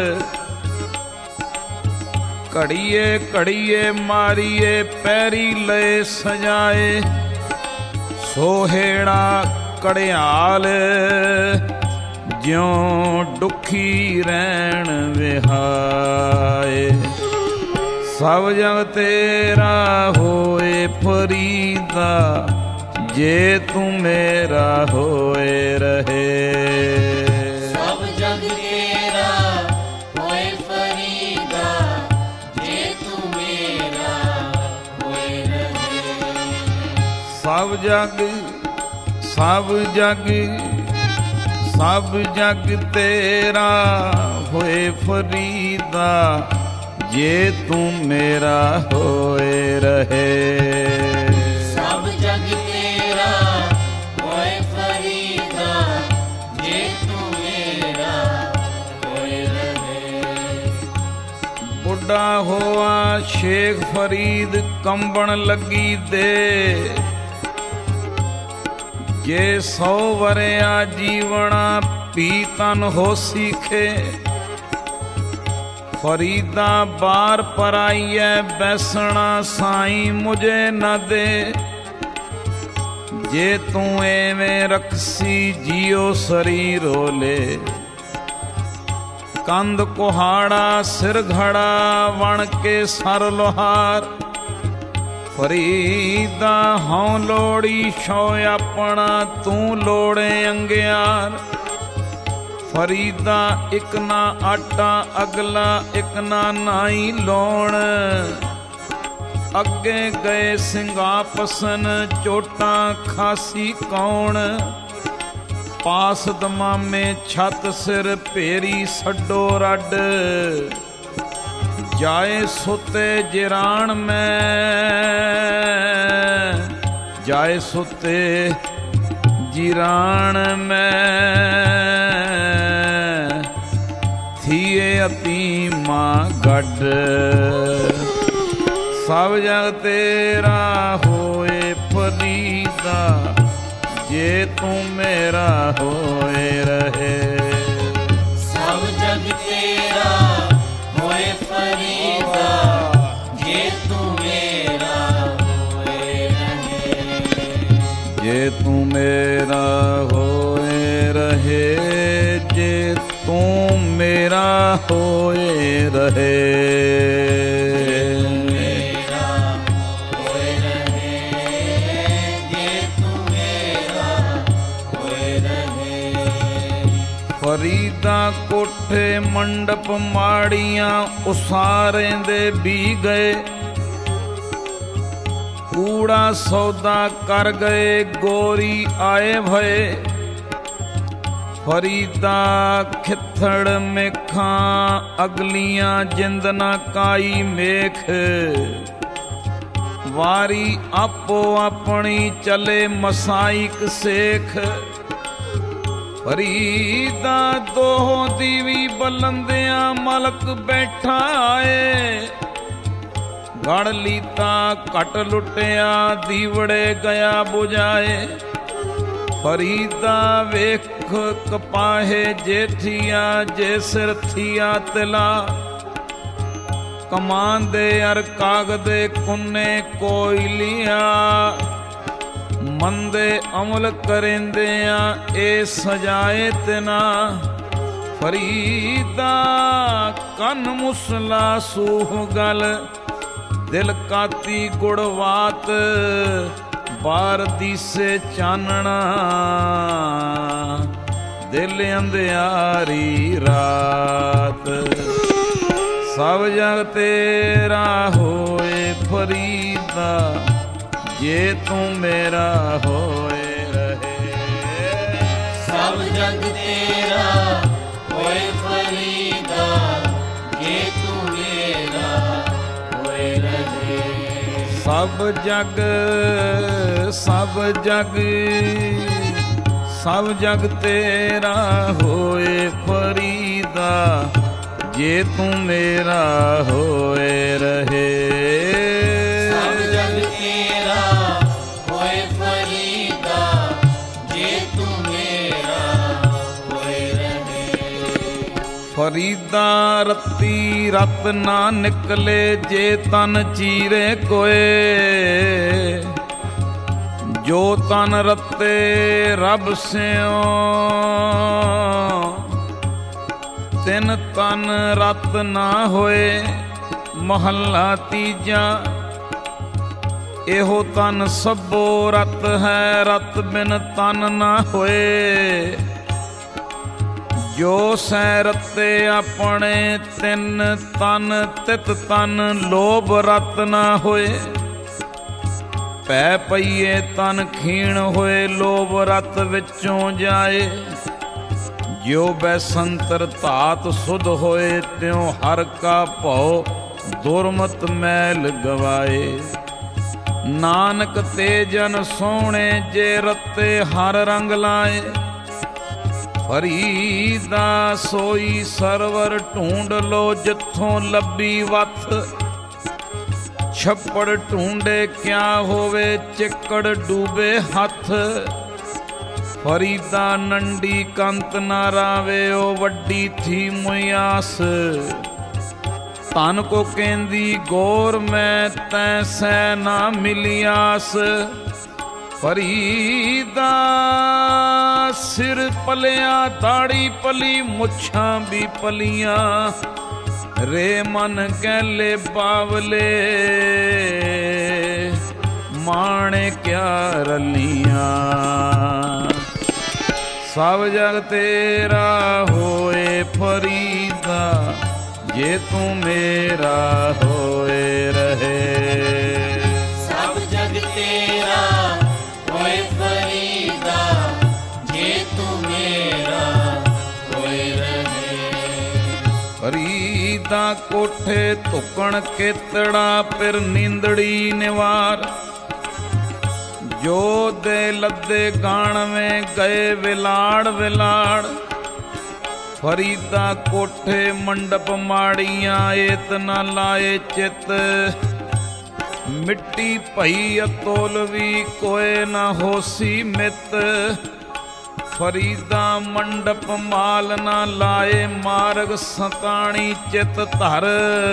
ਘੜੀਏ ਘੜੀਏ ਮਾਰੀਏ ਪੈਰੀ ਲਏ ਸਜਾਏ। ਸੋਹੇੜਾ ਕੜਿਆਲ ਜਿਉਂ ਦੁਖੀ ਰਹਿਣ ਵਿਹਾਏ। ਸਭ ਜਗ ਤੇਰਾ ਹੋਏ ਫਰੀਦਾ ਜੇ ਤੂੰ ਮੇਰਾ ਹੋਏ ਰਹੇ। ਸਭ ਜਗ ਤੇਰਾ ਹੋਏ ਫਰੀਦਾ ਜੇ ਤੂੰ ਮੇਰਾ ਸਭ ਜਗ ਸਭ ਜਗ ਸਭ ਜਗ ਤੇਰਾ ਹੋਏ ਫਰੀਦਾ, ਜੇ ਤੂੰ ਮੇਰਾ ਹੋਏ ਰਹੇ। ਸਭ ਜਗ ਤੇਰਾ ਹੋਏ ਫਰੀਦਾ, ਜੇ ਤੂੰ ਮੇਰਾ ਹੋਏ ਰਹੇ। ਬੁੱਢਾ ਹੋਆ ਸ਼ੇਖ ਫਰੀਦ ਕੰਬਣ ਲੱਗੀ ਦੇ, ਜੇ ਸੌ ਵਰਿਆ ਜੀਵਣਾ ਪੀ ਤਨ ਹੋ ਸੀਖੇ। ਫਰੀਦਾ ਬਾਰ ਪਰਾਈਐ ਬੈਸਣਾ ਸਾਈਂ ਮੁਝੇ ਨਾ ਦੇ, ਜੇ ਤੂੰ ਐਵੇਂ ਰਖਸੀ ਜੀਓ ਸਰੀਰੋ ਲੈ। ਕੰਧ ਕੁਹਾੜਾ ਸਿਰ ਘੜਾ ਵਣ ਕੇ ਸਰ ਲੋਹਾਰ, ਫਰੀਦਾ ਹਉ ਲੋੜੀ ਛੋ ਆਪਣਾ ਤੂੰ ਲੋੜੇ ਅੰਗਿਆਰ। ਫਰੀਦਾ ਇੱਕ ਨਾ ਆਟਾ ਅਗਲਾ ਇੱਕ ਨਾ ਨਾਈ ਲੋਣ, ਅੱਗੇ ਗਏ ਸਿੰਘਾਪਸਨ ਚੋਟਾਂ ਖਾਸੀ ਕੌਣ। ਪਾਸ ਦਮਾਮੇ ਛੱਤ ਸਿਰ ਭੇਰੀ ਛੱਡੋ ਰੱਡ, ਜਾਏ ਸੁਤੇ ਜਿਰਾਣ ਮੈਂ ਜਾਏ ਸੁਤੇ ਜਿਰਾਣ ਮੈਂ, ਥੀਏ ਅਤੀਮਾ ਗੱਡ। ਸਭ ਜਗ ਤੇਰਾ ਹੋਏ ਫਰੀਦਾ, ਜੇ ਤੂੰ ਮੇਰਾ ਹੋਏ ਰਹੇ। ਸਭ ਜਗ ਤੇਰਾ ਹੋਏ ਫਰੀਦਾ, ਜੇ ਤੂੰ ਮੇਰਾ ਹੋਏ ਰਹੇ। ਜੇ ਤੂੰ ਮੇਰਾ ਹੋਏ ਰਹੇ, ਜੇ ਤੂੰ ਮੇਰਾ ਹੋਏ ਰਹੇ। ਫਰੀਦਾ ਕੋਠੇ ਮੰਡਪ ਮਾੜੀਆਂ ਉਸਾਰੇ ਦੇ ਵੀ ਗਏ, ਕੂੜਾ ਸੌਦਾ ਕਰ ਗਏ ਗੋਰੀ ਆਏ ਭਏ। ਫਰੀਦਾ ਖਿੱਥੜ ਮੇਖਾਂ ਅਗਲੀਆਂ ਜਿੰਦ ਨਾ ਕਾਈ ਮੇਖ, ਵਾਰੀ ਆਪੋ ਆਪਣੀ ਚਲੇ ਮਸਾਈਕ ਸੇਖ। ਫਰੀਦਾ ਦੋਹ ਦੀਵੀ ਬਲੰਦਿਆਂ ਮਲਕ ਬੈਠਾ ਏ, ਗੜ ਲੀਤਾ ਘਟ ਲੁੱਟਿਆ ਦੀਵੜੇ ਗਿਆ ਬੁਝਾਏ। ਫਰੀਦਾ ਵੇਖ ਕਪਾਹੇ ਜੇਠੀਆ ਜੇ ਸਿਰ ਥੀਆ ਤਿਲਾ, ਕਮਾਂਦੇ ਅਰ ਕਾਗਦੇ ਕੁੰਨੇ ਕੋਇਲੀਆਂ। ਮੰਦੇ ਅਮਲ ਕਰਿੰਦਿਆਂ ਇਹ ਸਜਾਏ ਤਿਨਾ, ਫਰੀਦਾ ਕੰਨ ਮੁਸਲਾ ਸੂਹ ਗਲ ਦਿਲ ਕਾਤੀ ਗੁੜਵਾਤ। ਬਾਰ ਦੀਸੇ ਚਾਨਣਾ ਦਿਲ ਅੰਧਿਆਰੀ ਰਾਤ। ਸਭ ਜਗ ਤੇਰਾ ਹੋਏ ਫਰੀਦਾ, ਜੇ ਤੂੰ ਮੇਰਾ ਹੋਏ ਰਹੇ। ਸਭ ਜਗ ਤੇਰਾ ਹੋਏ ਫਰੀਦਾ, ਜੇ ਤੂੰ ਮੇਰਾ ਹੋਏ ਰਹੇ। ਸਭ ਜਗ ਸਭ ਜਗ ਸਭ ਜਗ ਤੇਰਾ ਹੋਏ ਫਰੀਦਾ, ਜੇ ਤੂੰ ਮੇਰਾ ਹੋਏ ਰਹੇ। ਸਭ ਜਗ ਤੇਰਾ ਹੋਏ ਫਰੀਦਾ, ਜੇ ਤੂੰ ਮੇਰਾ ਹੋਏ ਰਹੇ। ਫਰੀਦਾ ਰੱਤੀ ਰਤ ਨਾ ਨਿਕਲੇ, ਜੇ ਤਨ ਚੀਰੇ ਕੋਏ। ਜੋ ਤਨ ਰੱਤੇ ਰੱਬ ਸਿਓ, ਤਿੰਨ ਤਨ ਰਤ ਨਾ ਹੋਏ। ਮਹੱਲਾ ਤੀਜਾ। ਇਹੋ ਤਨ ਸਭੋ ਰਤ ਹੈ, ਰਤ ਬਿਨ ਤਨ ਨਾ ਹੋਏ। ਜੋ ਸੈ ਰਤੇ ਆਪਣੇ ਤਿੰਨ ਤਨ, ਤਿਤ ਤਨ ਲੋਭ ਰਤ ਨਾ ਹੋਏ। ਪੈ ਪਈਏ ਤਨ ਖੀਣ ਹੋਏ, ਲੋਭ ਰਤ ਵਿੱਚੋਂ ਜਾਏ। ਜਿਉ ਬੈਸੰਤਰ ਧਾਤ ਸੁਧ ਹੋਏ, ਤਿਉ ਹਰ ਕਾ ਭਉ ਦੁਰਮਤ ਮੈਲ ਗਵਾਏ। ਨਾਨਕ ਤੇ ਜਨ ਸੋਹਣੇ, ਜੇ ਰਤੇ ਹਰ ਰੰਗ ਲਾਏ। ਫਰੀਦਾ ਸੋਈ ਸਰਵਰ ਢੂੰਡ ਲੋ, ਜਿੱਥੋਂ ਲੱਭੀ ਵਥ। ਛੱਪੜ ਢੂੰਡੇ ਕਿਆ ਹੋਵੇ, ਚਿੱਕੜ ਡੂਬੇ ਹੱਥ। ਫਰੀਦਾ ਨੰਡੀ ਕੰਤ ਨਾ ਰਾਵੇ, ਉਹ ਵੱਡੀ ਥੀ ਮੁਆਸ। ਧਨ ਕੋ ਕਹਿੰਦੀ ਗੌਰ ਮੈਂ, ਤੈ ਸੈ ਨਾ ਮਿਲਿਆਸ। ਫਰੀਦਾ ਸਿਰ ਪਲਿਆ, ਦਾੜੀ ਪਲੀ, ਮੁੱਛਾਂ ਵੀ ਪਲੀਆਂ। ਰੇ ਮਨ ਕਹਿਲੇ ਬਾਵਲੇ, ਮਾਣੇ ਕਿਆ ਰਲੀਆਂ। ਸਭ ਜਗ ਤੇਰਾ ਹੋਏ ਫਰੀਦਾ, ਜੇ ਤੂੰ ਮੇਰਾ ਹੋਏ ਰਹੇ। ਸਭ ਜਗ ਤੇਰਾ ਹੋਏ ਫਰੀਦਾ, ਜੇ ਤੂੰ ਮੇਰਾ ਹੋਏ ਰਹੇ। ਫਰੀਦਾ ਕੋਠੇ ਧੁਕਣ ਕੇਤੜਾ, ਫਿਰ ਨੀਂਦੜੀ ਨਿਵਾਰ। ਜੋ ਦੇ ਲੱਦੇ ਗਾਣਵੇਂ ਗਏ, ਵਿਲਾੜ ਵਿਲਾੜ। ਫਰੀਦਾ ਕੋਠੇ ਮੰਡਪ ਮਾੜੀਆਂ, ਏਤ ਨਾ ਲਾਏ ਚਿੱਤ। ਮਿੱਟੀ ਭਈ ਅਤੋਲਵੀ, ਕੋਏ ਨਾ ਹੋਸੀ ਮਿੱਤ। ਫਰੀਦਾ ਮੰਡਪ ਮਾਲ ਨਾ ਲਾਏ, ਮਾਰਗ ਸਤਾਣੀ ਚਿੱਤ ਧਰ।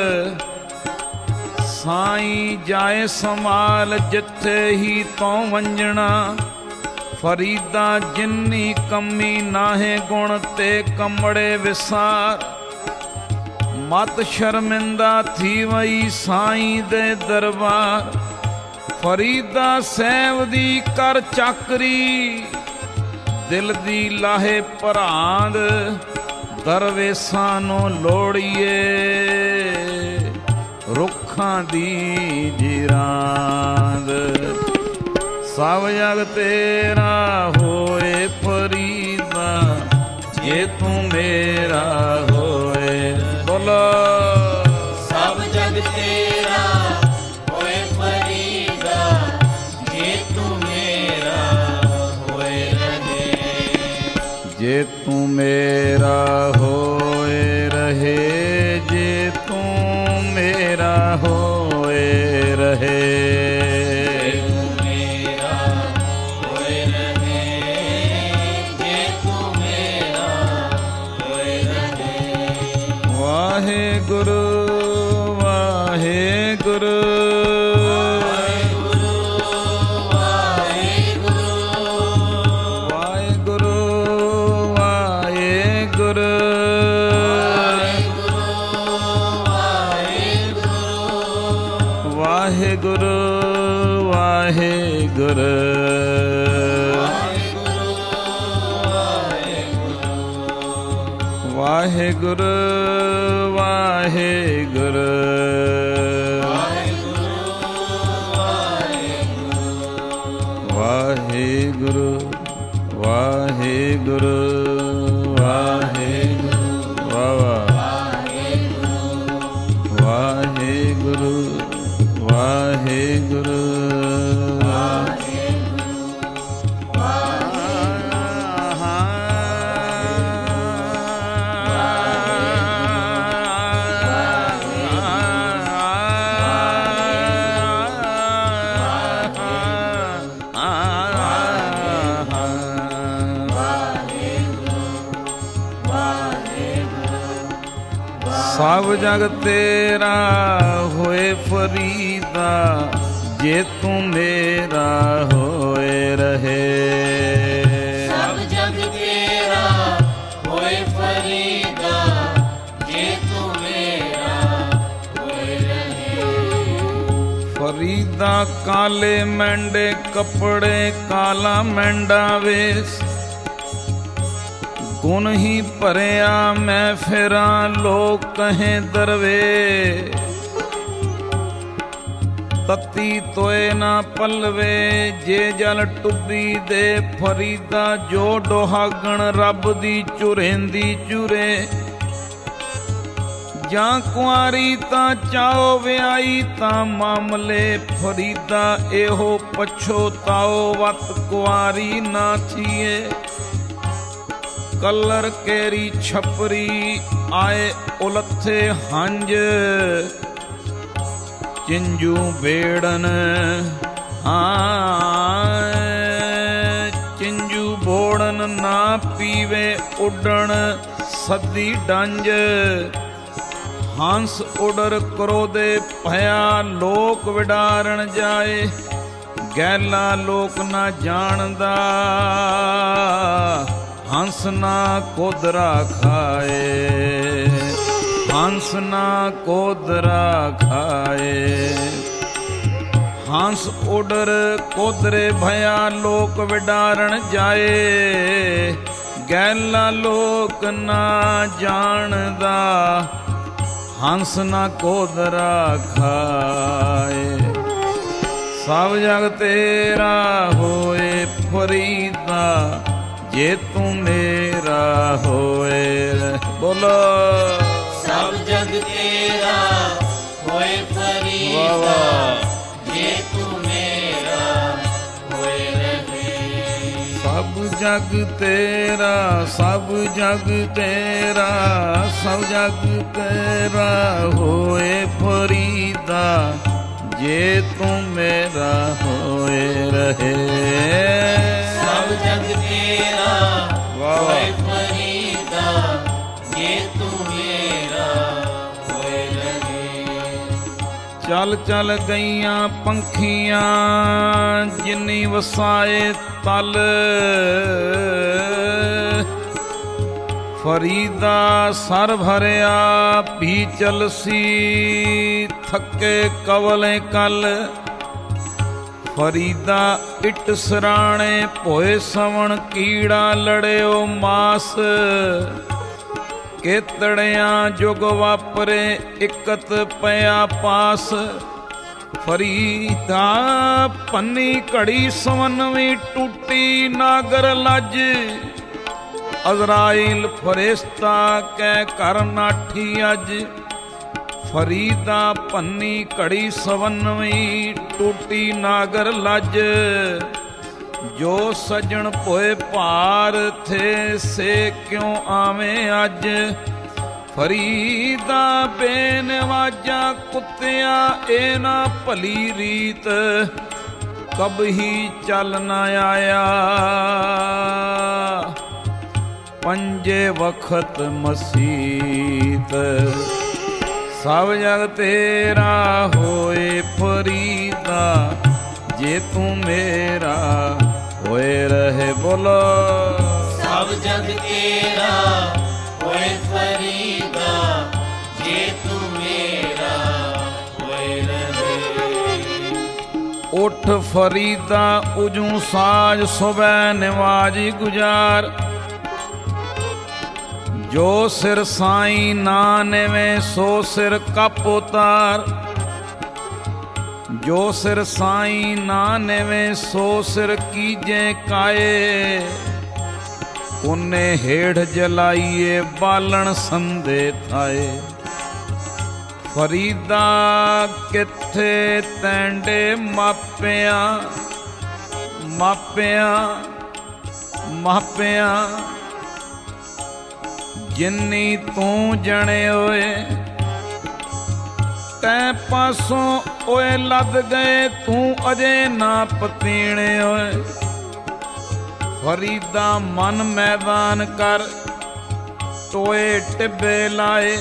ਸਾਈਂ ਜਾਏ ਸਮਾਲ, ਜਿੱਥੇ ਹੀ ਤੋਂ ਵੰਜਣਾ। ਫਰੀਦਾ ਜਿੰਨੀ ਕਮੀ ਨਾਹੇ, ਗੁਣ ਤੇ ਕਮੜੇ ਵਿਸਾਰ। ਮਤ ਸ਼ਰਮਿੰਦਾ ਥੀ ਵਈ, ਸਾਈਂ ਦੇ ਦਰਬਾਰ। ਫਰੀਦਾ ਸੈਵ ਦੀ ਕਰ ਚਾਕਰੀ, ਦਿਲ ਦੀ ਲਾਹੇ ਭਰਾਂਦ। ਦਰਵੇਸਾਂ ਨੂੰ ਲੋੜੀਏ, ਰੁੱਖਾਂ ਦੀ ਜਿਰਾਂਦ। ਸਭ ਜਗ ਤੇਰਾ ਹੋਏ ਫਰੀਦਾ, ਜੇ ਤੂੰ ਮੇਰਾ ਹੋਏ। ਬੋਲੋ ਸਭ ਜਗ ਤੇਰਾ ਹੋਏ ਫਰੀਦਾ, ਜੇ ਤੂੰ ਮੇਰਾ ਹੋਏ ਰਹੇ। ਜੇ ਤੂੰ ਮੇਰਾ ਹੋਏ ਰਹੇ, ਜੇ ਤੂੰ ਮੇਰਾ ਹੋਏ ਰਹੇ। ਵਾਹਿਗੁਰੂ ਵਾਹਿਗੁਰੂ ਵਾਹਿਗੁਰੂ ਵਾਹਿਗੁਰੂ ਵਾਹਿਗੁਰੂ ਵਾਹਿਗੁਰੂ ਵਾਹਿਗੁਰੂ ਵਾਹਿਗੁਰੂ ਵਾਹਿਗੁਰੂ ਵਾਹਿਗੁਰੂ ਵਾਹਿਗੁਰੂ ਵਾਹਿਗੁਰੂ ਵਾਹਿਗੁਰੂ ਸਭ ਜਗ ਤੇਰਾ ਹੋਏ ਫਰੀਦਾ, ਜੇ ਤੂੰ ਮੇਰਾ ਹੋਏ ਰਹੇ। ਸਭ ਜਗ ਤੇਰਾ ਹੋਏ ਫਰੀਦਾ, ਜੇ ਤੂੰ ਮੇਰਾ ਹੋਏ ਰਹੇ। ਫਰੀਦਾ ਕਾਲੇ ਮੈਂਡੇ ਕੱਪੜੇ, ਕਾਲਾ ਮੈਂਡਾ ਵੇਸ। ਗੁਣ ਹੀ ਭਰਿਆ ਮੈਂ ਫਿਰਾਂ, ਲੋਕ ਕਹੇ ਦਰਵੇ। ਤਤੀ ਤੋਏ ਨਾ ਪਲਵੇ ਜੇ ਜਲ ਟੁੱਬੀ ਦੇ ਫਰੀਦਾ ਜੋ ਡੋਹਾਗਣ ਰੱਬ ਦੀ ਝੁਰੇਂਦੀ ਝੁਰੇ ਜਾਂ ਕੁਆਰੀ ਤਾਂ ਚਾਓ ਵਿਆਈ ਤਾਂ ਮਾਮਲੇ ਫਰੀਦਾ ਇਹੋ ਪਛੋਤਾਓ ਵਤ ਕੁਆਰੀ ਨਾ ਥੀਏ ਕਲਰ ਕੇਰੀ ਛਪਰੀ ਆਏ ਉਲੱਥੇ ਹੰਜ ਚਿੰਜੂ ਬੇੜਨ ਹਾਂ ਚਿੰਜੂ ਬੋੜਨ ਨਾ ਪੀਵੇ ਉੱਡਣ ਸੱਦੀ ਡੰਜ ਹੰਸ ਉਡਰ ਕਰੋਦੇ ਭਇਆ ਲੋਕ ਵਿਡਾਰਨ ਜਾਏ ਗੈਲਾ ਲੋਕ ਨਾ ਜਾਣਦਾ ਹੰਸ ਨਾ ਕੋਦਰਾ ਖਾਏ ਹੰਸ ਨਾ ਕੋਦਰਾ ਖਾਏ ਹੰਸ ਉਡਰ ਕੋਦਰੇ ਭਇਆ ਲੋਕ ਵਿਡਾਰਨ ਜਾਏ ਗੈਲਾ ਲੋਕ ਨਾ ਜਾਣਦਾ ਹੰਸ ਨਾ ਕੋਦਰਾ ਖਾਏ ਸਭ ਜਗ ਤੇਰਾ ਹੋਏ ਫਰੀਦਾ ਜੇ ਤੂੰ ਮੇਰਾ ਹੋਏ ਬੋਲੋ ਸਭ ਜਗ ਤੇਰਾ ਹੋਏ ਫਰੀਦਾ ਜੇ ਤੂੰ ਮੇਰਾ ਹੋਏ ਰਹੇ ਸਭ ਜਗ ਤੇਰਾ ਸਭ ਜਗ ਤੇਰਾ ਸਭ ਜਗ ਤੇਰਾ ਹੋਏ ਫਰੀਦਾ ਜੇ ਤੂੰ ਮੇਰਾ ਹੋਏ ਰਹੇ ਸਭ ਜਗ ਤੇਰਾ ਹੋਏ ਫਰੀਦਾ ਜੇ ਤੂੰ ਮੇਰਾ ਹੋਏ ਰਹੇ ਚੱਲ ਚੱਲ ਗਈਆਂ ਪੰਖੀਆਂ ਜਿੰਨੀ ਵਸਾਏ ਤਲ ਫਰੀਦਾ ਸਰ ਭਰਿਆ ਪੀ ਚਲਸੀ ਥੱਕੇ ਕਵਲੇ ਕਲ ਫਰੀਦਾ ਇੱਟ ਸਰਾਣੇ ਭੋਏ ਸਵਣ ਕੀੜਾ ਲੜਿਓ ਮਾਸ ਕੇਤੜਿਆਂ ਜੁਗ ਵਾਪਰੇ ਇਕਤ ਪਿਆ ਪਾਸ ਫਰੀਦਾ ਪੰਨੀ ਘੜੀ ਸਵਨਵੀਂ ਟੂਟੀ ਨਾਗਰ ਲੱਜ ਅਜ਼ਰਾਈਲ ਫਰਿਸ਼ਤਾ ਕਹਿ ਕਰ ਨਾਠੀ ਅੱਜ ਫਰੀਦਾ ਪੰਨੀ ਘੜੀ ਸਵਨਵੀਂ ਟੂਟੀ ਨਾਗਰ ਲੱਜ ਜੋ ਸਜਣ ਭੋਏ ਭਾਰ ਥੇ ਸੇ ਕਿਉਂ ਆਵੇਂ ਅੱਜ ਫਰੀਦਾ ਬੇਨਵਾਜਾ ਕੁੱਤਿਆਂ ਇਹ ਨਾ ਭਲੀ ਰੀਤ ਕਬਹੀ ਚੱਲ ਨਾ ਆਇਆ ਪੰਜੇ ਵਖਤ ਮਸੀਤ ਸਭ ਜਗ ਤੇਰਾ ਹੋਏ ਫਰੀਦਾ ਜੇ ਤੂੰ ਮੇਰਾ ਹੋਏ ਰਹੇ ਬੋਲੋ ਸਭ ਜਗ ਤੇਰਾ ਹੋਏ ਫਰੀਦਾ ਜੇ ਤੂੰ ਮੇਰਾ ਹੋਏ ਰਹੇ ਉਠ ਫਰੀਦਾ ਉਜੂ ਸਾਜ ਸੁਬੈ ਨਿਵਾਜੀ ਗੁਜ਼ਾਰ ਜੋ ਸਿਰ ਸਾਈਂ ਨਾ ਨਿਵੇਂ ਸੋ ਸਿਰ ਕੱਪ ਉਤਾਰ ਜੋ ਸਿਰ ਸਾਈਂ ਨਾ ਨਿਵੇਂ ਸੋ ਸਿਰ ਕੀਜੇ ਕਾਏ ਉਹਨੇ ਹੇਠ ਜਲਾਈਏ ਬਾਲਣ ਸੰਦੇ ਥਾਏ ਫਰੀਦਾ ਕਿੱਥੇ ਤੈਂਡੇ ਮਾਪਿਆਂ ਮਾਪਿਆਂ ਮਾਪਿਆਂ ਜਿੰਨੀ ਤੂੰ ਜਣੇ ਓਏ ਤੈਂ ਪਾਸੋਂ ਓਏ ਲੱਦ ਗਏ ਤੂੰ ਅਜੇ ਨਾ ਪਤੀਣੇ ਓਏ ਫਰੀਦਾ ਮਨ ਮੈਦਾਨ ਕਰ ਟੋਏ ਟਿੱਬੇ ਲਾਏ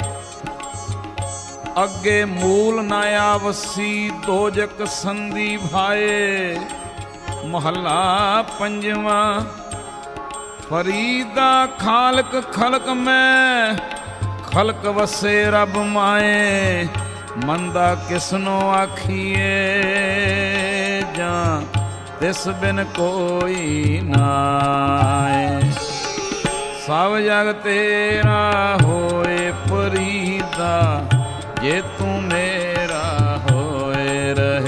ਅੱਗੇ ਮੂਲ ਨਾ ਆਵਸੀ ਦੋਜਕ ਸੰਧੀ ਭਾਏ ਮਹੱਲਾ ਪੰਜਵਾਂ ਫਰੀਦਾ ਖਾਲਕ ਖਲਕ ਮੈਂ ਖਲਕ ਵਸੇ ਰੱਬ ਮਾਏ ਮੰਦਾ ਕਿਸਨੋ ਆਖੀਏ ਜਾਂ ਤਿਸ ਬਿਨ ਕੋਈ ਨਾਏ ਸਭ ਜਗ ਤੇਰਾ ਹੋਏ ਫਰੀਦਾ ਜੇ ਤੂੰ ਮੇਰਾ ਹੋਏ ਰਹੇ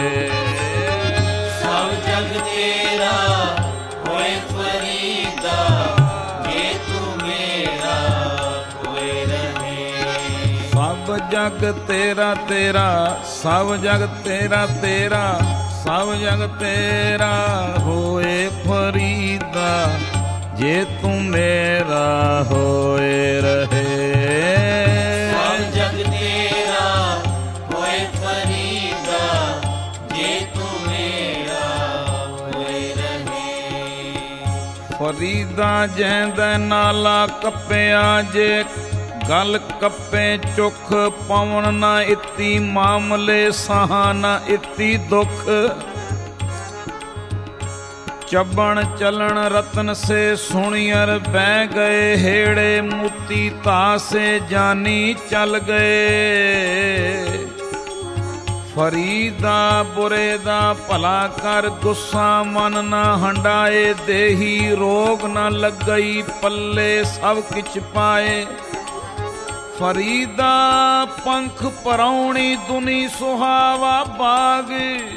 ਜਗ ਤੇਰਾ ਤੇਰਾ, ਸਭ ਜਗ ਤੇਰਾ ਤੇਰਾ, ਸਭ ਜਗ ਤੇਰਾ ਹੋਏ ਫਰੀਦਾ, ਜੇ ਤੂੰ ਮੇਰਾ ਹੋਏ ਰਹੇ। ਸਭ ਜਗ ਤੇਰਾ ਹੋਏ ਫਰੀਦਾ, ਜੇ ਤੂੰ ਮੇਰਾ ਹੋਏ ਰਹੇ। ਫਰੀਦਾ ਜੈਂਦਾ ਨਾਲਾ ਕੱਪਿਆ, ਜੇ ਗਲ ਕੱਪੇ ਚੁੱਖ, ਪਵਨ ਨਾ ਇਤੀ ਮਾਮਲੇ, ਸਾਹ ਨਾ ਇਤੀ ਦੁੱਖ। ਚੱਬਣ ਚਲਣ ਰਤਨ ਸੇ ਸੁਣੀਅਰ ਬਹਿ ਗਏ, ਹੇੜੇ ਮੋਤੀ ਤਾਸੇ ਜਾਨੀ ਚੱਲ ਗਏ। ਫਰੀਦਾ ਬੁਰੇ ਦਾ ਭਲਾ ਕਰ, ਗੁੱਸਾ ਮਨ ਨਾ ਹੰਡਾਏ, ਦੇਹੀ ਰੋਗ ਨਾ ਲੱਗਈ ਪੱਲੇ, ਸਭ ਕਿਛ ਪਾਏ। ਫਰੀਦਾ ਪੰਖ ਪਰਾਉਣੀ ਦੁਨੀ ਸੁਹਾਵਾ ਬਾਗ,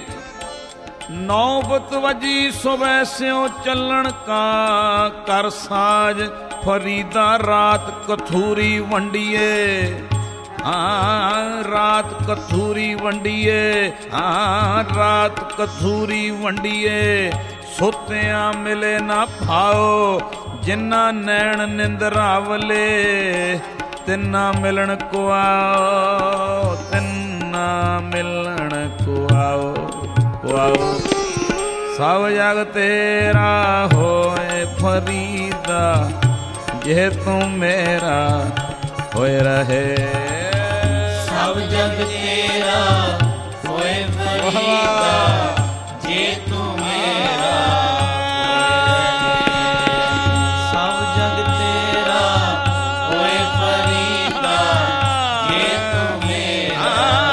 ਨੌਬਤ ਵਜੀ ਸੁਬੈ ਸਿਉ ਚੱਲਣ ਕਾ ਕਰ ਸਾਜ। ਫਰੀਦਾ ਰਾਤ ਕਥੂਰੀ ਵੰਡੀਏ, ਹਾਂ ਰਾਤ ਕਥੂਰੀ ਵੰਡੀਏ, ਹਾਂ ਰਾਤ ਕਥੂਰੀ ਵੰਡੀਏ। ਸੁੱਤਿਆਂ ਮਿਲੇ ਨਾ ਭਾਓ, ਜਿਨ੍ਹਾਂ ਨੈਣ ਨਿੰਦਰਾਵਲੇ, ਤਿੰਨਾ ਮਿਲਣ ਕੋ ਆਓ, ਤਿੰਨਾ ਮਿਲਣ ਕੋ ਆਓ, ਕੋ ਆਓ। ਸਭ ਜਗ ਤੇਰਾ ਹੋਏ ਫਰੀਦਾ, ਜੇ ਤੂੰ ਮੇਰਾ ਹੋਏ ਰਹੇ। ਸਭ ਜਗ ਤੇਰਾ ਹੋਏ ਫਰੀਦਾ, ਜੇ ਤੂੰ ਮੇਰਾ ਹੋਏ ਰਹੇ। ਸਭ ਜਗ ਤੇਰਾ ਹੋਏ ਫਰੀਦਾ, ਜੇ ਤੂੰ ਮੇਰਾ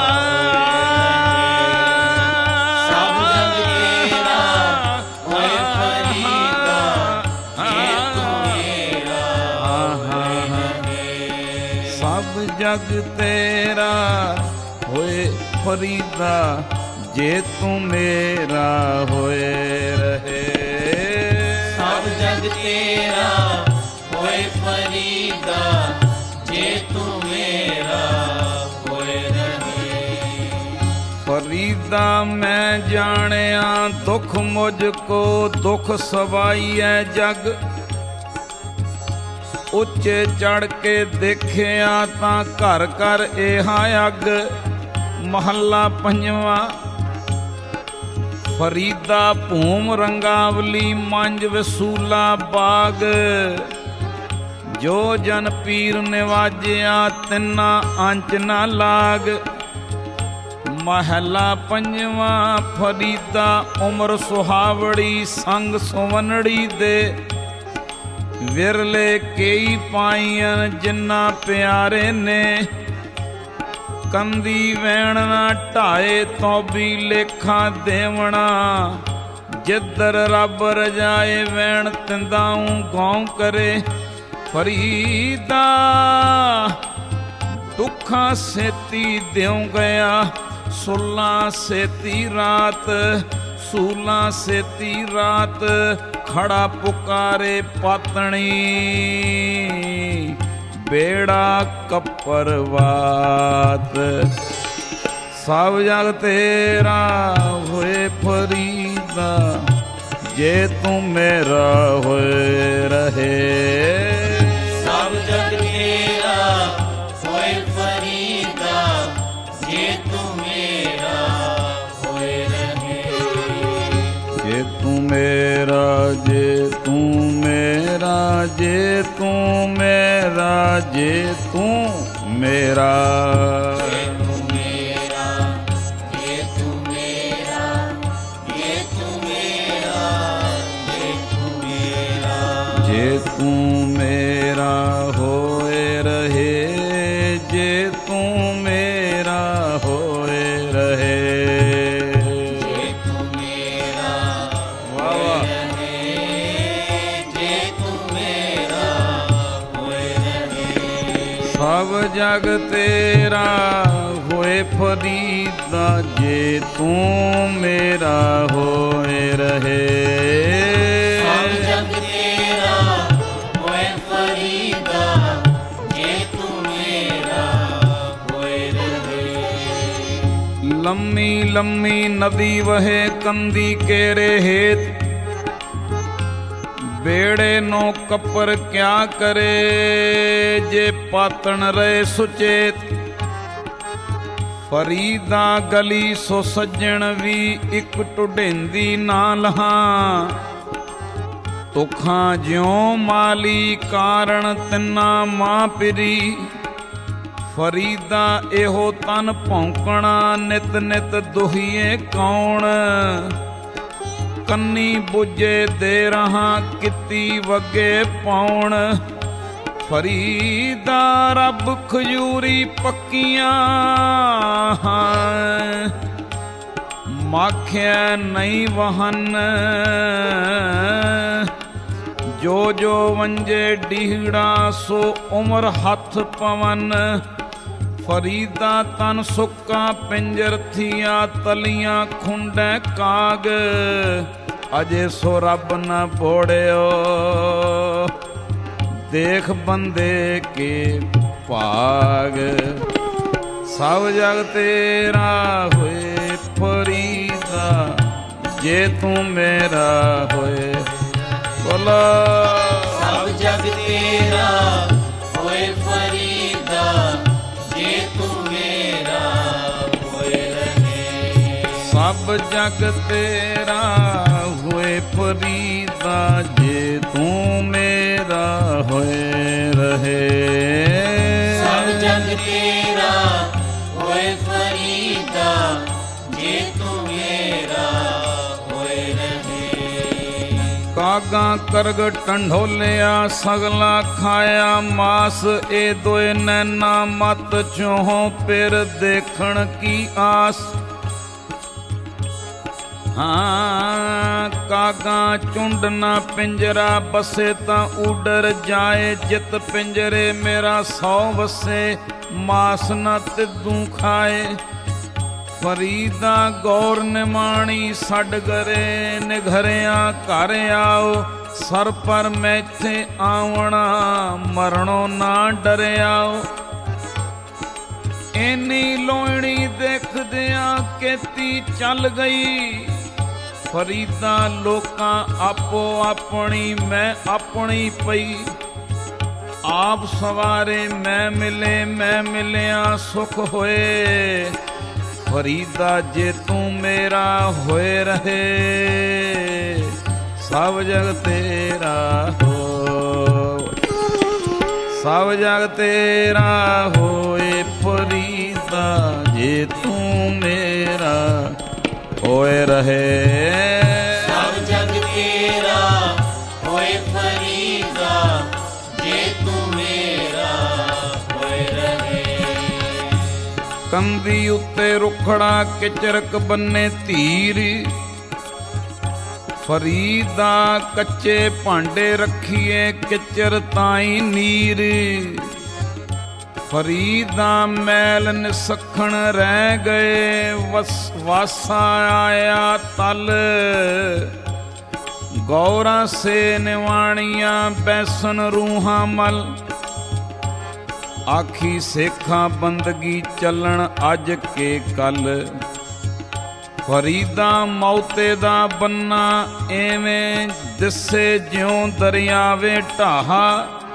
ਹੋਏ ਰਹੇ। ਸਭ ਜਗ ਤੇਰਾ ਹੋਏ ਫਰੀਦਾ, ਜੇ ਤੂੰ ਮੇਰਾ ਹੋਏ ਰਹੇ। ਸਭ ਜਗ ਤੇਰਾ ਹੋਏ ਫਰੀਦਾ, ਜੇ ਤੂੰ ਮੇਰਾ ਹੋਏ ਰਹੇ। ਸਭ ਜਗ ਤੇਰਾ ਹੋਏ ਫਰੀਦਾ, ਜੇ ਤੂੰ ਮੇਰਾ ਹੋਏ ਰਹੇ। ਫਰੀਦਾ ਮੈਂ ਜਾਣਿਆ ਦੁੱਖ ਮੁਝ ਕੋ, ਦੁੱਖ ਸਵਾਈਐ ਜਗ। ਉੱਚੇ ਚੜ ਕੇ ਦੇਖਿਆ ਤਾਂ ਘਰ ਘਰ ਇਹਾ ਅੱਗ। ਮਹੱਲਾ ਪੰਜਵਾਂ। ਫਰੀਦਾ ਭੂਮ ਰੰਗਾਵਲੀ, ਮੰਜ ਵਸੂਲਾ ਬਾਗ। ਜੋ ਜਨ ਪੀਰ ਨਿਵਾਜਿਆ, ਤਿੰਨਾ ਅੰਚ ਨਾ ਲਾਗ। ਮਹੱਲਾ ਪੰਜਵਾਂ। ਫਰੀਦਾ ਉਮਰ ਸੁਹਾਵੜੀ, ਸੰਗ ਸੁਵਨੜੀ ਦੇ। ਵਿਰਲੇ ਕਈ ਪਾਈਆਂ, ਜਿਨ੍ਹਾਂ ਪਿਆਰੇ ਨੇ। ਕੰਦੀ ਵੈਣ ਨਾ ਢਾਏ, ਤੌਬੀ ਲੇਖਾ ਦੇਵਣਾ। ਜਿੱਧਰ ਰੱਬ ਰਜਾਏ, ਵੈਣ ਤਿੰਦਾਉ ਗੌਂ ਕਰੇ। ਫਰੀਦਾ ਦੁੱਖਾਂ ਸੇਤੀ ਦਿਉ ਗਿਆ, ਸੁੱਲਾ ਸੇਤੀ ਰਾਤ। ਸੂਲਾਂ ਸੇਤੀ ਰਾਤ, ਖੜਾ ਪੁਕਾਰੇ ਪਾਤਣੀ। ਬੇੜਾ ਕੱਪਰਵਾਤ। ਸਭ ਜਗ ਤੇਰਾ ਹੋਏ ਫਰੀਦਾ, ਜੇ ਤੂੰ ਮੇਰਾ ਹੋਏ ਰਹੇ। ਸਭ ਜਗ ਤੇਰਾ ਹੋਏ ਫਰੀਦਾ, ਜੇ ਤੂੰ ਮੇਰਾ ਹੋਏ ਰਹੇ। ਜੇ ਤੂੰ ਮੇਰਾ, ਜੇ ਤੂੰ ਮੇਰਾ, ਜੇ ਤੂੰ ਮੇਰਾ, ਜੇ ਤੂੰ ਮੇਰਾ। ਜੇ ਤੂੰ ਮੇਰਾ, ਜੇ ਤੂੰ ਮੇਰਾ, ਜੇ ਤੂੰ ਮੇਰਾ, ਜੇ ਤੂੰ ਮੇਰਾ। ਜੇ ਤੂੰ ਮੇਰਾ ਹੋਏ ਰਹੇ, ਜੇ ਤੂੰ ਮੇਰਾ ਹੋਏ ਰਹੇ। ਜੇ ਤੂੰ ਮੇਰਾ ਵਾਹ ਵਾਹ। ਜੇ ਤੂੰ ਮੇਰਾ ਹੋਏ ਰਹੇ। ਸਭ ਜਗ ਤੇਰਾ ਹੋਏ ਫਰੀਦਾ, ਜੇ ਤੂੰ ਮੇਰਾ ਹੋਏ ਰਹੇ। ਸਭ ਜਗ ਤੇਰਾ ਹੋਏ ਫਰੀਦਾ, ਜੇ ਤੂੰ ਮੇਰਾ ਹੋਏ ਰਹੇ। लम्मी लम्मी नदी वहे कंदी केरे हेत, बेड़े नो कपर क्या करे, जे पातन रहे सुचेत। फरीदा गली सो सज्जण भी इक टुडेंदी ना लहा, तुखा ज्यों माली कारण तिन्ना मां पिरी। फरीदा एहो तन भौंकणा नित नित दुहिए कौन, ਕੰਨੀ ਬੁੱਝੇ ਦੇ ਰਹਾ ਕਿੱਤੀ ਵਗੇ ਪਾਉਣ। ਫਰੀਦਾ ਰੱਬ ਖਜੂਰੀ ਪੱਕੀਆਂ, ਮਾਖਿਆ ਨਹੀਂ ਵਹਨ। ਜੋ ਜੋ ਵੰਜੇ ਡੀਹੜਾ ਸੋ ਉਮਰ ਹੱਥ ਪਵਨ। फरीदा तन सुक्का पिंजर थिया तलियां खुंडै काग, अजे सो रब न बोड़ियो देख बंदे के भाग। सब जग तेरा होए फरीदा, जे तू मेरा होए। बोलो सब जग तेरा होए फरीदा, जे तू मेरा होए रहे। सब जग तेरा होए फरीदा, जे तू मेरा होए रहे। सब जग तेरा होए फरीदा, जे तू मेरा होए रहे। कागा करग टंढोलिया सगला खाया मास, ए दोए नैना मत चोहो पिर देखण की आस। हाँ कागा चुंड ना पिंजरा बसे ता उडर जाए, जित पिंजरे मेरा सौ वसे मास न तिदू खाए। फरीदा गौर निमाणी सडगरे निघरिया घर आओ, सर पर मैथे आवना मरणों ना डरियाओ। इन्नी लोहणी देखदिया केती चल गई, फरीदा लोकां आपो अपनी मैं अपनी पई। आप सवारे मैं मिले मैं मिलिया सुख होए, फरीदा जे तू मेरा होए रहे। सब जग तेरा हो, सब जग तेरा होए फरीदा, जे तू मेरा होए रहे। सब जग तेरा होए फरीदा, जे तू मेरा होए रहे। कंदी उत्ते रुखड़ा किचरक बन्ने तीर, फरीदा कच्चे भांडे रखिए किचर ताई नीर। फरीदा मैल निसखण रह गए, वस वासा आया तल। गौरा से निवाणिया बैसन रूहा मल, आखी सेखा बंदगी चलन अज के कल। फरीदा मौते दा बन्ना एवें दिसे ज्यों दरियावे ढाहा।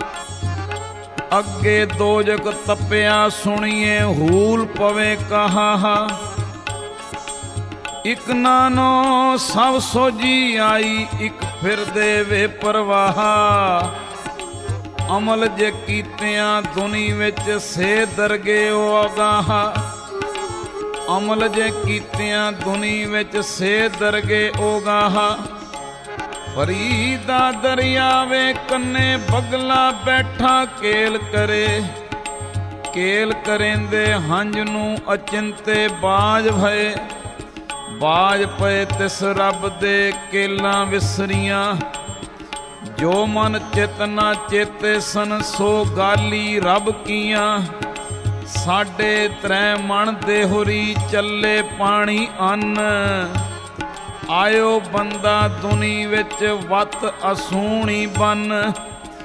अगे दोजक तपिया सुनिए हूल पवे कहा। इक नानो सब सोजी आई, इक फिर देवे परवाहा। अमल जे कीतियां दुनी विच से दरगे ओ अगाहा। अमल जे कीतियां दुनी विच से दरगे ओ गाहा। फरीदा दरियावे कन्ने बगला बैठा केल करे। केल करेंदे हंज नूं अचिंते बाज भये। बाज पए तिस रब दे केलां विसरियां। जो मन चित ना चेते सन सो गाली रब कीयां। साडे त्रै मन देहुरी चले पानी अन्न। आयो बंदा दुनी विच वत असूणी बन।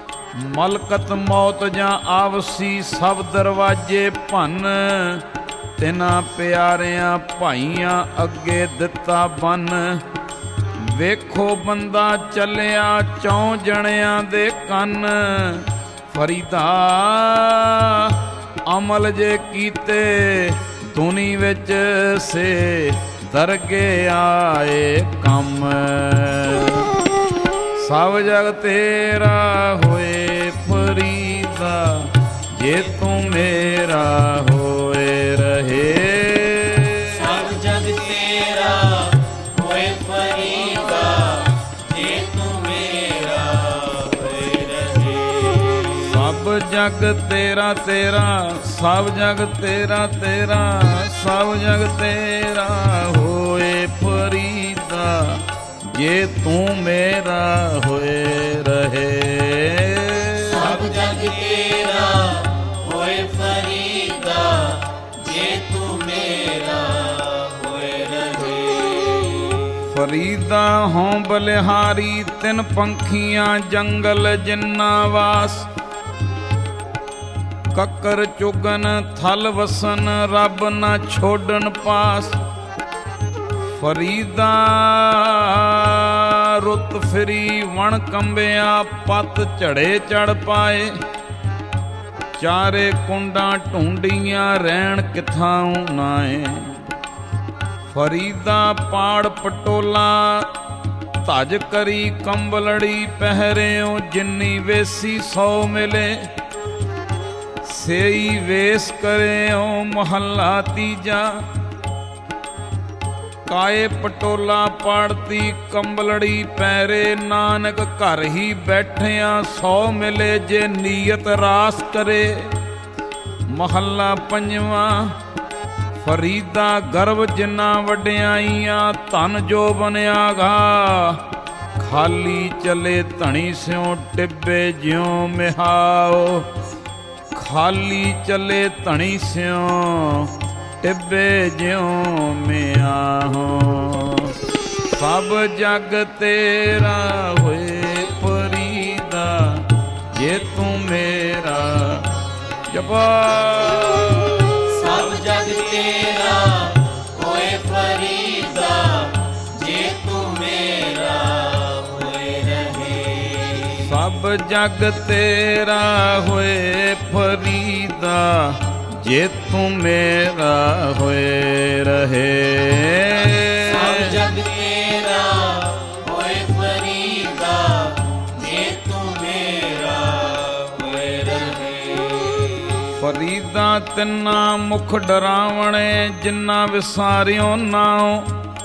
मलकत मौत जां आवसी सब दरवाजे भन। ਤਿਨਾਂ ਪਿਆਰਿਆਂ ਭਾਈਆਂ ਅੱਗੇ ਦਿੱਤਾ ਬੰਨ। ਵੇਖੋ ਬੰਦਾ ਚੱਲਿਆ ਚੌਂ ਜਣਿਆਂ ਦੇ ਕੰਨ। ਫਰੀਦਾ ਅਮਲ ਜੇ ਕੀਤੇ ਦੁਨੀ ਵਿੱਚ ਸੇ ਦਰਗੇ ਆਏ ਕੰਮ। ਸਭ ਜਗ ਤੇਰਾ ਹੋਏ ਫਰੀਦਾ, ਜੇ ਤੂੰ ਮੇਰਾ ਹੋਏ ਰਹੇ। ਸਭ ਜਗ ਤੇਰਾ ਹੋਏ ਫਰੀਦਾ, ਜੇ ਤੂੰ ਮੇਰਾ ਹੋਏ ਰਹੇ। ਸਭ ਜਗ ਤੇਰਾ ਤੇਰਾ, ਸਭ ਜਗ ਤੇਰਾ ਤੇਰਾ, ਸਭ ਜਗ ਤੇਰਾ ਹੋਏ ਫਰੀਦਾ, ਜੇ ਤੂੰ ਮੇਰਾ ਹੋਏ ਰਹੇ। ਸਭ ਜਗ ਤੇਰਾ ਹੋਏ ਫਰੀਦਾ, ਜੇ ਤੂੰ ਮੇਰਾ ਹੋਏ ਰਹੇ। ਫਰੀਦਾ ਹੋਂ ਬਲਿਹਾਰੀ ਤਿੰਨ ਪੰਖੀਆਂ ਜੰਗਲ ਜਿੰਨਾ ਵਾਸ। ਕੱਕਰ ਚੁਗਨ ਥਲ ਵਸਨ ਰੱਬ ਨਾ ਛੋਡਨ ਪਾਸ। ਫਰੀਦਾ ਰੁੱਤ ਫਿਰੀ ਵਣ ਕੰਬਿਆ ਪੱਤ ਝੜੇ ਚੜ ਪਾਏ। ਚਾਰੇ ਕੁੰਡਾਂ ਢੂੰਡੀਆਂ ਰਹਿਣ ਕਿਥਾਂ ਨਾਏ। ਫਰੀਦਾ ਪਾੜ ਪਟੋਲਾ ਧਜ ਕਰੀ ਕੰਬਲੜੀ ਪਹਿਰਿਓ। ਜਿੰਨੀ ਵੇਸੀ ਸੌ ਮਿਲੇ ਸੇਈ ਵੇਸ ਕਰਿਓ ਮਹੱਲਾ ਤੀਜਾ। ਕਾਏ ਪਟੋਲਾ ਪਾੜਤੀ ਕੰਬਲੜੀ ਪੈਰੇ। ਨਾਨਕ ਘਰ ਹੀ ਬੈਠਿਆਂ ਸੌ ਮਿਲੇ ਜੇ ਨੀਅਤ ਰਾਸ ਕਰੇ। ਮਹੱਲਾ ਪੰਜਵਾਂ। ਫਰੀਦਾ ਗਰਭ ਜਿੰਨਾ ਵਡਿਆਈਆਂ ਧਨ ਜੋ ਬਣਿਆਗਾ। ਖਾਲੀ ਚਲੇ ਧਣੀ ਸਿਉ ਟਿੱਬੇ ਜਿਉ ਮਿਹਾਓ। ਖਾਲੀ ਚਲੇ ਧਣੀ ਸਿਉ ਟਿੱਬੇ ਜਿਉ ਮਿਆਹੋ। ਸਭ ਜਗ ਤੇਰਾ ਹੋਏ ਫਰੀਦਾ, ਜੇ ਤੂੰ ਮੇਰਾ ਜਪਾ। ਸਭ ਜਗ ਤੇਰਾ ਹੋਏ ਫਰੀਦਾ, ਜੇ ਤੂੰ ਮੇਰਾ ਹੋਏ ਰਹੇ। ਸਭ ਜਗ ਤੇਰਾ ਹੋਏ ਫਰੀਦਾ, ਜੇ ਤੂੰ ਮੇਰਾ ਹੋਏ ਰਹੇ। ਸਭ ਜਗ ਤੇਰਾ ਹੋਏ ਫਰੀਦਾ, ਜੇ ਤੂੰ ਮੇਰਾ ਹੋਏ ਰਹੇ। ਫਰੀਦਾ ਤਿੰਨਾ ਮੁਖ ਡਰਾਵਣੇ, ਜਿੰਨਾ ਵਿਸਾਰਿਓ ਨਾਉ।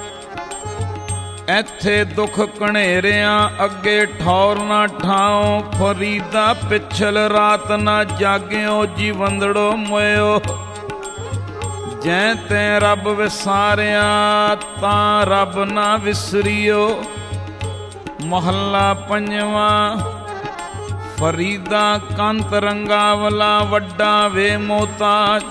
ਇੱਥੇ ਦੁੱਖ ਘਨੇਰਿਆਂ ਅੱਗੇ ਠੌਰ ਨਾ ਠਾਓ। ਫਰੀਦਾ ਪਿਛਲ ਰਾਤ ਨਾ ਜਾਗਿਓ ਜੀਵੰਦੜੋ ਮੋਇਓ। ਜੈ ਤੈ ਰੱਬ ਵਿਸਾਰਿਆ ਤਾਂ ਰੱਬ ਨਾ ਵਿਸਰਿਓ। ਮਹੱਲਾ ਪੰਜਵਾਂ। ਫਰੀਦਾ ਕੰਤ ਰੰਗਾਵਲਾ ਵੱਡਾ ਵੇ ਮੋਤਾਜ।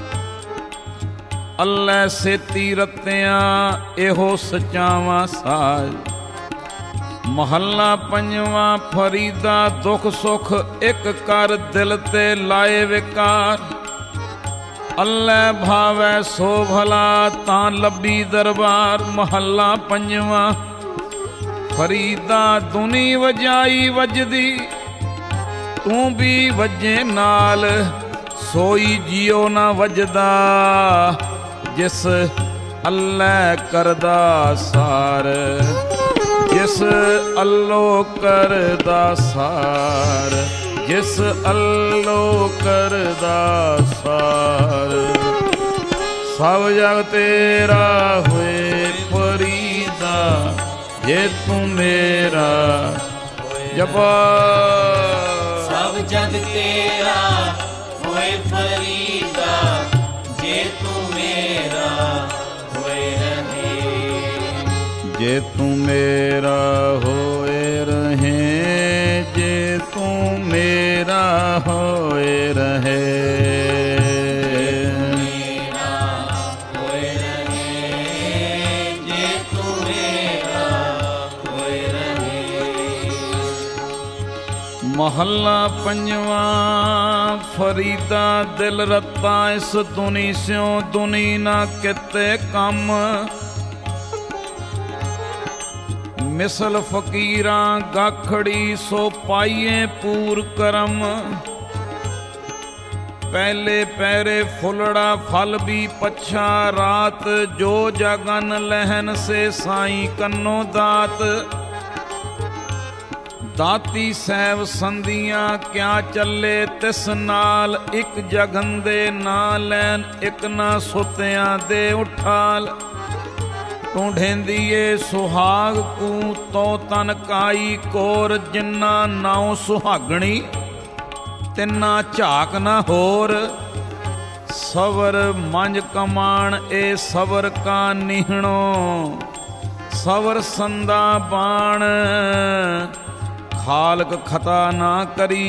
ਅੱਲੇ ਸੇਤੀ ਰਤਿਆਂ ਇਹੋ ਸਚਾਵਾਂ ਸਾਜ। ਮਹੱਲਾ ਪੰਜਵਾਂ। ਫਰੀਦਾ ਦੁੱਖ ਸੁਖ ਇੱਕ ਕਰ ਦਿਲ ਤੇ ਲਾਏ ਵਿਕਾਰ। ਅੱਲੇ ਭਾਵੈ ਸੋ ਭਲਾ ਤਾਂ ਲੱਭੀ ਦਰਬਾਰ। ਮਹੱਲਾ ਪੰਜਵਾਂ। ਫਰੀਦਾ ਦੁਨੀ ਵਜਾਈ ਵੱਜਦੀ, ਤੂੰ ਵੀ ਵੱਜੇ ਨਾਲ। ਸੋਈ ਜਿਉ ਨਾ ਵੱਜਦਾ, ਜਿਸ ਅੱਲੇ ਕਰਦਾ ਸਾਰ। ਜਿਸ ਅੱਲੋ ਕਰਦਾ ਸਾਰ, ਜਿਸ ਅੱਲੋ ਕਰਦਾ ਸਾਰ। ਸਭ ਜਗ ਤੇਰਾ ਹੋਏ ਫਰੀਦਾ, ਜੇ ਤੂੰ ਮੇਰਾ ਜਪਾ। ਸਭ ਜਗ ਤੇਰਾ ਹੋਏ ਫਰੀਦਾ, ਜੇ ਤੂੰ ਮੇਰਾ ਹੋਏ ਰਹੇ। ਜੇ ਤੂੰ ਮੇਰਾ ਹੋਏ ਰਹੇ, ਜੇ ਤੂੰ ਮੇਰਾ ਹੋਏ ਰਹੇ। महला पंजवा। फरीदा दिल रता इस दुनी स्यों दुनी ना किते कम। मिसल फकीरा गाखड़ी सो पाइए पूर करम। पहले पैरे फुलड़ा फल भी पच्छा रात। जो जगन लहन से साईं कन्नो दात। दाती सैब संधियां क्या चले तिस नाल। एक जगन दे ना लैन एक ना सुतियां दे उठाल। ढूंढेंदीए सुहाग कू तो तन काई कोर। जिन्ना नाउ सुहागणी तिन्ना झाक ना होर। सवर मंज कमाण ए सवर का निहणो। सवर संदा बाण खालक खता ना करी।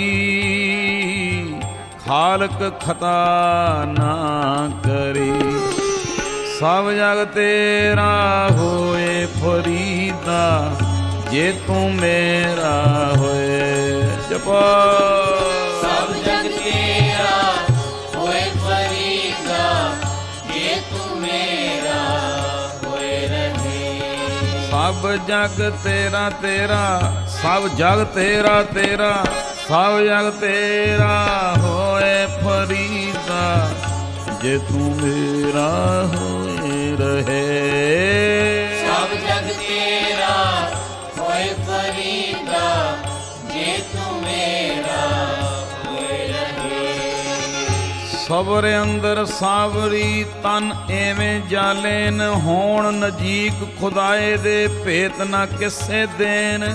खालक खता ना करी। सब जग तेरा होए फरीदा जे तू मेरा होए। जपा सब जग तेरा होए फरीदा जे तू मेरा होए रहे। सब जग तेरा तेरा सब जग तेरा तेरा सब जग तेरा होए फरीदा जे तू मेरा होए रहे। सब जग तेरा होए फरीदा जे तू मेरा होए रहे। सबर अंदर सावरी तन एवें जालेन। होण नजीक खुदाए दे भेत ना किसे देन।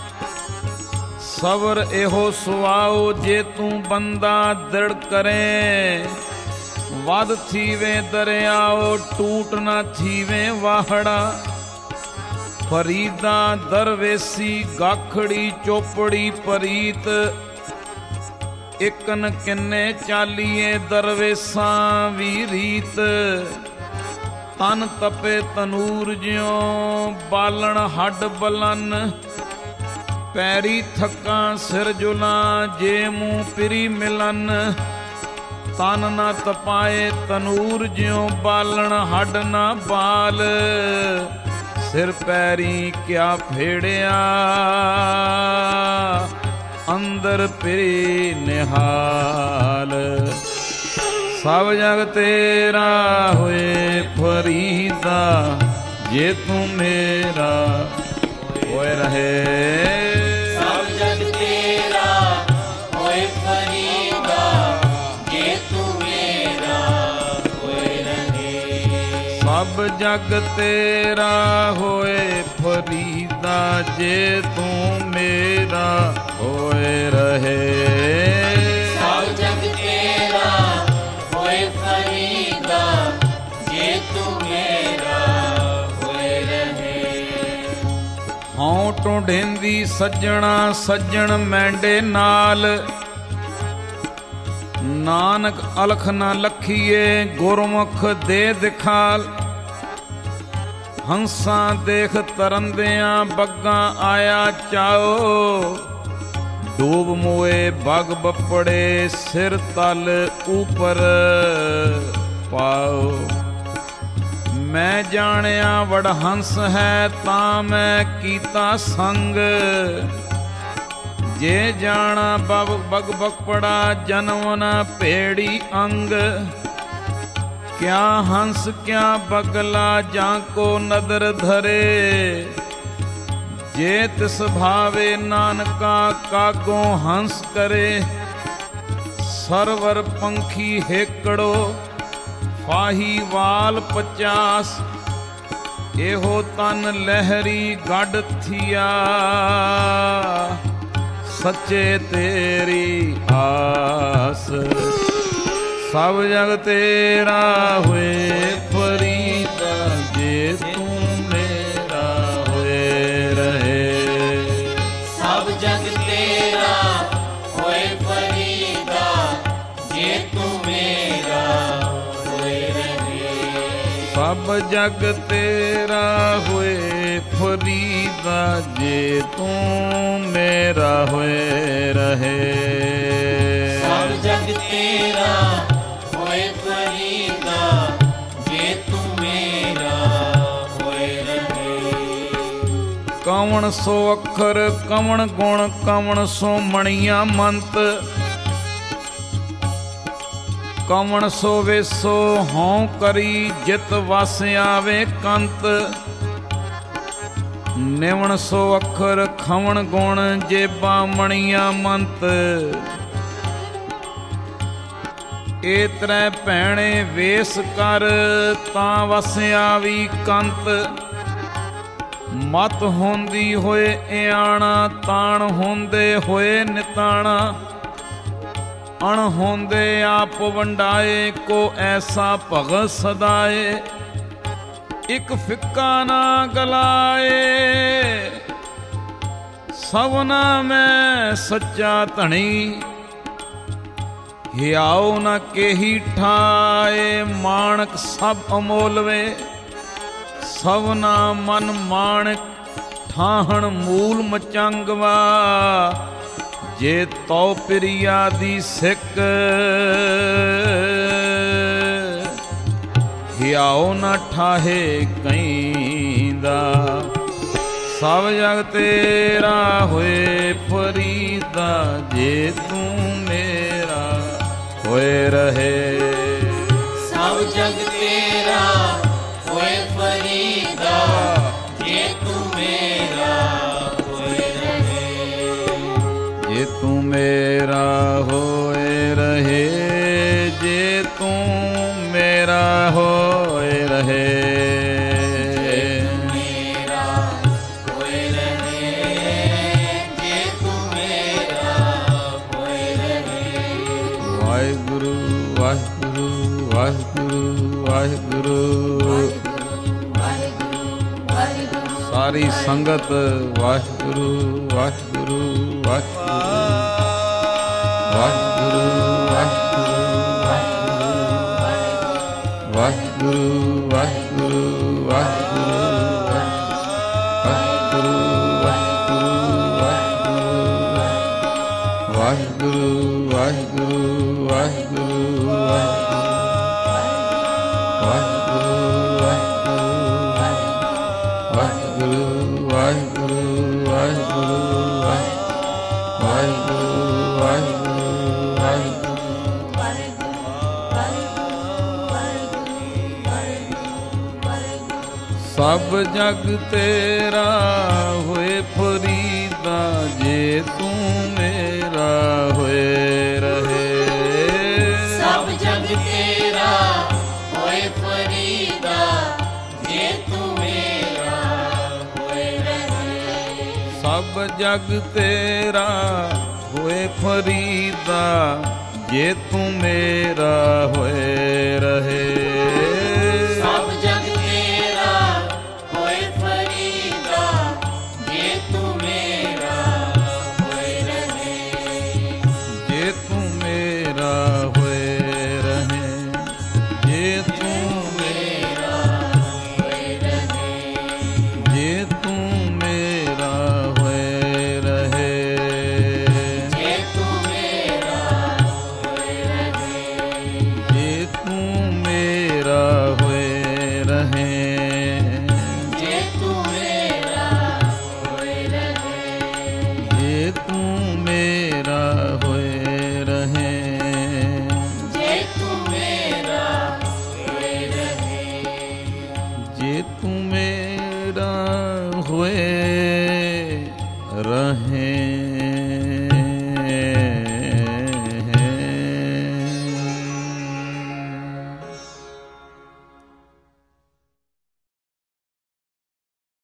सबर एहो सुआओ जे तू बंदा दृढ़ करे। वध थीवे दरियाओ टूट ना थीवे वाहड़ा। फरीदा दरवेसी गाखड़ी चोपड़ी परीत। इकन किन्ने चालीए दरवेसां वी रीत। तन तपे तनूर ज्यों बालण हड बलन। पैरी थका सिर जुला जे मुँह पिरी मिलन। तन ना तपाए तनूर ज्यों बालण हड ना बाल। सिर पैरी क्या फेड़िया अंदर पिरी निहाल। सब जग तेरा होए फरीदा जे तू मेरा होए रहे। सब जग तेरा होए फरीदा जे तू मेरा होए रहे। सब जग तेरा होए फरीदा जे तू मेरा होए रहे। सब जग तेरा होए फरीदा जे तू मेरा होए रहे। हौं ढूंढेंदी सज्जणा सज्जण मैंडे नाल। नानक अलख न लखीए गुरमुख दे दिखाल। हंसां देख तरंदियां बग्गां आया चाओ। डूब मोए बग बपड़े सिर तल ऊपर पाओ। मैं जानिया वडहंस है तां मैं कीता संग। जे जाना बग बग बपड़ा जन्म न भेड़ी अंग। क्या हंस क्या बगला जाको नदर धरे। जे तिस भावे नानका कागों हंस करे। सरवर पंखी हेकड़ो फाही वाल पचास। एहो तन लहरी गढ़ थिया सच्चे तेरी आस। सब जग तेरा हुए फरीदा जे तू मेरा हुए रहे। सब जग तेरा होए फरीदा जे तू मेरा होए रहे। सब जग तेरा हुए फरीदा ਫਰੀਦਾ ਜੇ ਤੂੰ ਮੇਰਾ ਹੋਏ ਰਹੇ। ਸਭ ਜਗ ਤੇਰਾ ਹੋਏ ਫਰੀਦਾ ਜੇ ਤੂੰ ਮੇਰਾ ਹੋਏ ਰਹੇ। ਕਵਣ ਸੋ ਅੱਖਰ ਕਵਣ ਗੁਣ ਕਵਣ ਸੋ ਮਣੀਆਂ ਮੰਤ, ਕਵਣ ਸੋ ਵੇਸੋ ਹਉ ਕਰੀ ਜਿਤ ਵਸ ਆਵੇ ਕੰਤ। ਨਿਵਣ ਸੋ ਅੱਖਰ ਖਵਣ ਗੁਣ ਜੇਬਾਂ ਮਣੀਆਂ ਮੰਤ। ਏ ਤਰੈ ਭੈਣੇ ਵੇਸ ਕਰ ਤਾਂ ਵਸ ਆਵੀ ਕੰਤ। ਮਤ ਹੁੰਦੀ ਹੋਏ ਇਆਣਾ ਤਾਣ ਹੁੰਦੇ ਹੋਏ ਨਿਤਾਣਾ। ਅਣ ਹੁੰਦੇ ਆਪ ਵੰਡਾਏ ਕੋ ਐਸਾ ਭਗਤ ਸਦਾਏ। ਇੱਕ ਫਿੱਕਾ ਨਾ ਗਲਾਏ ਸਭਨਾ ਮੈਂ ਸੱਚਾ ਧਣੀ। ਹਿਆਉ ਨਾ ਕੇਹੀ ਠਾਏ ਮਾਣਕ ਸਭ ਅਮੋਲਵੇ। ਸਭਨਾ ਮਨ ਮਾਣਕ ਠਾਹਣ ਮੂਲ ਮਚੰਗਵਾ। ਜੇ ਤਉ ਪ੍ਰਿਆ ਦੀ ਸਿੱਕ ਹਿਆਉ ਨਾ ਠਾਹੇ ਕਈਂਦਾ। ਸਭ ਜਗ ਤੇਰਾ ਹੋਏ ਫਰੀਦਾ ਜੇ ਤੂੰ ਮੇਰਾ ਹੋਏ ਰਹੇ। ਸਭ ਜਗ ਤੇਰਾ ਹੋਏ ਫਰੀਦਾ ਜੇ ਤੂੰ ਮੇਰਾ ਹੋਏ ਰਹੇ। ਜੇ ਤੂੰ ਮੇਰਾ ਹੋਏ ਰਹੇ ਜੇ ਤੂੰ ਮੇਰਾ ਹੋਏ ਰਹੇ। ਮੇਰਾ ਹੋਏ ਰਹੇ ਜੇ ਤੂੰ ਮੇਰਾ ਹੋਏ ਰਹੇ। ਵਾਹਿਗੁਰੂ ਵਾਹਿਗੁਰੂ ਵਾਹਿਗੁਰੂ ਵਾਹਿਗੁਰੂ। ਸਾਰੀ ਸੰਗਤ ਵਾਹਿਗੁਰੂ ਵਾਹਿਗੁਰੂ ਵਾਹਿਗੁਰੂ ਵਾਹਿਗੁਰੂ ਵਾਹਿਗੁਰੂ ਵਾਹਿਗੁਰੂ ਵਾਹਿਗੁਰੂ ਵਾਹਿਗੁਰੂ ਵਾਹਿਗੁਰੂ ਵਾਹਿਗੁਰੂ ਸਭ ਜਗ ਤੇਰਾ ਹੋਏ ਫਰੀਦਾ ਜੇ ਤੂੰ ਮੇਰਾ ਹੋਏ ਰਹੇ। ਸਭ ਜਗ ਤੇਰਾ ਹੋਏ ਫਰੀਦਾ ਜੇ ਤੂੰ ਮੇਰਾ ਹੋਏ ਰਹੇ। ਸਭ ਜਗ ਤੇਰਾ ਹੋਏ ਫਰੀਦਾ ਜੇ ਤੂੰ ਮੇਰਾ ਹੋਏ ਰਹੇ। ਸਭ ਜਗ ਤੇਰਾ ਹੋਏ ਫਰੀਦਾ ਜੇ ਤੂੰ ਮੇਰਾ ਹੋਏ ਰਹੇ। ਜੇ ਤੂੰ ਮੇਰਾ ਹੋਏ ਰਹੇ ਜੇ ਤੂੰ ਮੇਰਾ ਹੋਏ ਰਹੇ। ਜੇ ਤੂੰ ਮੇਰਾ ਹੋਏ ਰਹੇ। ਜੇ ਤੂੰ ਮੇਰਾ ਹੋਏ ਰਹੇ। ਜੇ ਤੂੰ ਮੇਰਾ ਹੋਏ ਰਹੇ। ਜੇ ਤੂੰ ਮੇਰਾ ਹੋਏ ਰਹੇ। ਜੇ ਤੂੰ ਮੇਰਾ ਹੋਏ ਰਹੇ। ਜੇ ਤੂੰ ਮੇਰਾ ਹੋਏ ਰਹੇ। ਜੇ ਤੂੰ ਮੇਰਾ ਹੋਏ ਰਹੇ।